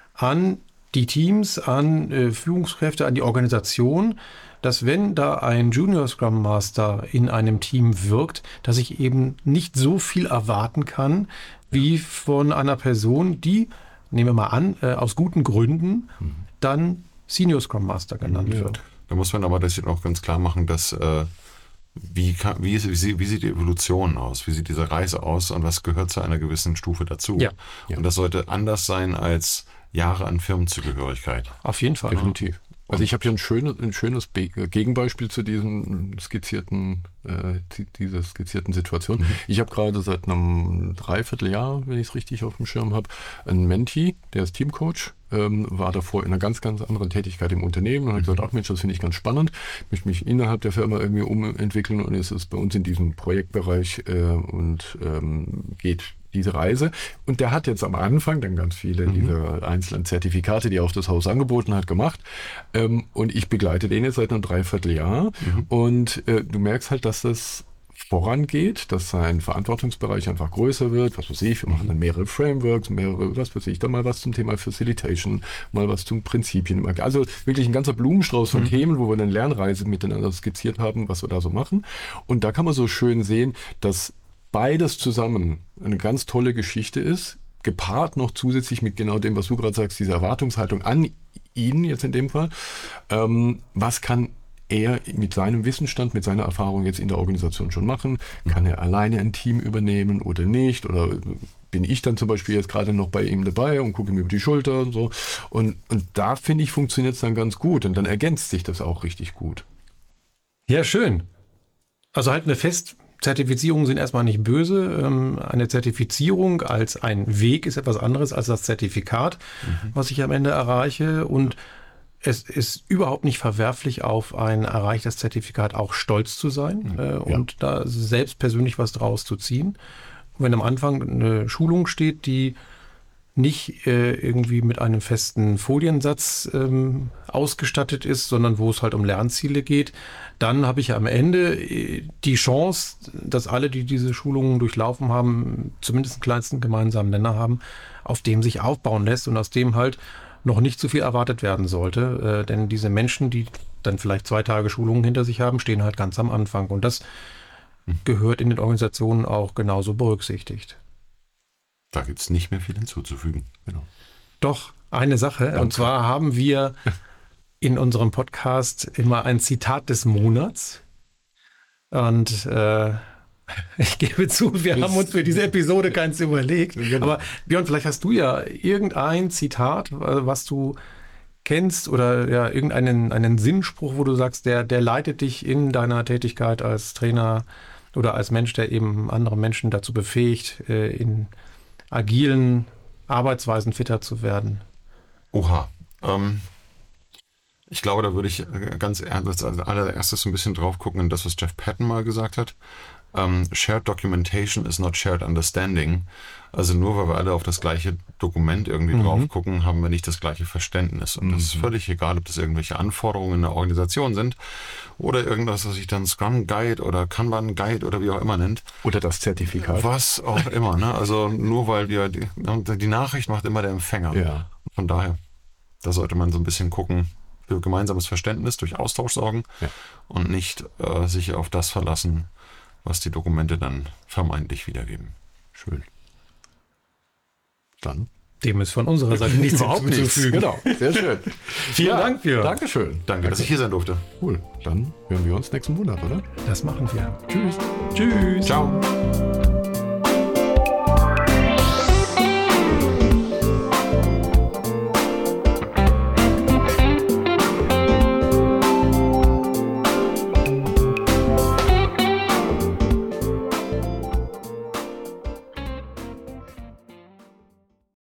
an die Teams, an äh, Führungskräfte, an die Organisation, dass wenn da ein Junior Scrum Master in einem Team wirkt, dass ich eben nicht so viel erwarten kann, wie von einer Person, die, nehmen wir mal an, äh, aus guten Gründen dann Senior Scrum Master genannt wird. Da muss man aber das auch ganz klar machen, dass äh, wie, kann, wie, ist, wie, sieht, wie sieht die Evolution aus? Wie sieht diese Reise aus und was gehört zu einer gewissen Stufe dazu? Ja. Und das sollte anders sein als Jahre an Firmenzugehörigkeit. Auf jeden Fall. Definitiv. Also ich habe hier ein schönes, ein schönes Be Gegenbeispiel zu diesen skizzierten, äh, dieser skizzierten Situation. Mhm. Ich habe gerade seit einem Dreivierteljahr, wenn ich es richtig auf dem Schirm habe, einen Mentee, der ist Teamcoach, ähm, war davor in einer ganz, ganz anderen Tätigkeit im Unternehmen und hat gesagt, ach Mensch, das finde ich ganz spannend, ich möchte mich innerhalb der Firma irgendwie umentwickeln und es ist bei uns in diesem Projektbereich äh, und ähm, geht diese Reise. Und der hat jetzt am Anfang dann ganz viele mhm. dieser einzelnen Zertifikate, die auch das Haus angeboten hat, gemacht. Ähm, und ich begleite den jetzt seit einem Dreivierteljahr. Mhm. Und äh, du merkst halt, dass das vorangeht, dass sein Verantwortungsbereich einfach größer wird. Was weiß ich, wir machen dann mehrere Frameworks, mehrere, was weiß ich, dann mal was zum Thema Facilitation, mal was zum Prinzipien. Also wirklich ein ganzer Blumenstrauß von mhm. Themen, wo wir eine Lernreise miteinander skizziert haben, was wir da so machen. Und da kann man so schön sehen, dass beides zusammen eine ganz tolle Geschichte ist, gepaart noch zusätzlich mit genau dem, was du gerade sagst, diese Erwartungshaltung an ihn jetzt in dem Fall. Ähm, was kann er mit seinem Wissensstand, mit seiner Erfahrung jetzt in der Organisation schon machen? Kann er alleine ein Team übernehmen oder nicht? Oder bin ich dann zum Beispiel jetzt gerade noch bei ihm dabei und gucke ihm über die Schulter und so? Und, und da, finde ich, funktioniert es dann ganz gut und dann ergänzt sich das auch richtig gut. Ja, schön. Also halt eine fest Zertifizierungen sind erstmal nicht böse. Eine Zertifizierung als ein Weg ist etwas anderes als das Zertifikat, mhm. was ich am Ende erreiche. Und es ist überhaupt nicht verwerflich, auf ein erreichtes Zertifikat auch stolz zu sein ja. und da selbst persönlich was draus zu ziehen. Und wenn am Anfang eine Schulung steht, die nicht äh, irgendwie mit einem festen Foliensatz ähm, ausgestattet ist, sondern wo es halt um Lernziele geht, dann habe ich am Ende äh, die Chance, dass alle, die diese Schulungen durchlaufen haben, zumindest einen kleinsten gemeinsamen Nenner haben, auf dem sich aufbauen lässt und aus dem halt noch nicht zu viel erwartet werden sollte. Äh, denn diese Menschen, die dann vielleicht zwei Tage Schulungen hinter sich haben, stehen halt ganz am Anfang. Und das gehört in den Organisationen auch genauso berücksichtigt. Da gibt es nicht mehr viel hinzuzufügen. Genau. Doch, eine Sache. Danke. Und zwar haben wir in unserem Podcast immer ein Zitat des Monats. Und äh, ich gebe zu, wir das haben uns für diese Episode keins überlegt. Genau. Aber Björn, vielleicht hast du ja irgendein Zitat, was du kennst oder ja, irgendeinen einen Sinnspruch, wo du sagst, der, der leitet dich in deiner Tätigkeit als Trainer oder als Mensch, der eben andere Menschen dazu befähigt, in agilen Arbeitsweisen fitter zu werden. Oha. Ähm, ich glaube, da würde ich ganz als allererstes so ein bisschen drauf gucken in das, was Jeff Patton mal gesagt hat. Um, shared documentation is not shared understanding. Also nur weil wir alle auf das gleiche Dokument irgendwie mhm. drauf gucken, haben wir nicht das gleiche Verständnis. Und mhm. das ist völlig egal, ob das irgendwelche Anforderungen in der Organisation sind oder irgendwas, was sich dann Scrum Guide oder Kanban Guide oder wie auch immer nennt. Oder das Zertifikat. Was auch immer. Ne? Also nur weil wir, die, die Nachricht macht immer der Empfänger. Ja. Von daher, da sollte man so ein bisschen gucken, für gemeinsames Verständnis durch Austausch sorgen ja. und nicht äh, sich auf das verlassen, was die Dokumente dann vermeintlich wiedergeben. Schön. Dann. Dem ist von unserer Seite nichts hinzuzufügen. Genau, sehr schön. Vielen ja, Dank, Björn. Dankeschön. Danke, Danke, dass ich hier sein durfte. Cool. Dann hören wir uns nächsten Monat, oder? Das machen wir. Tschüss. Tschüss. Ciao.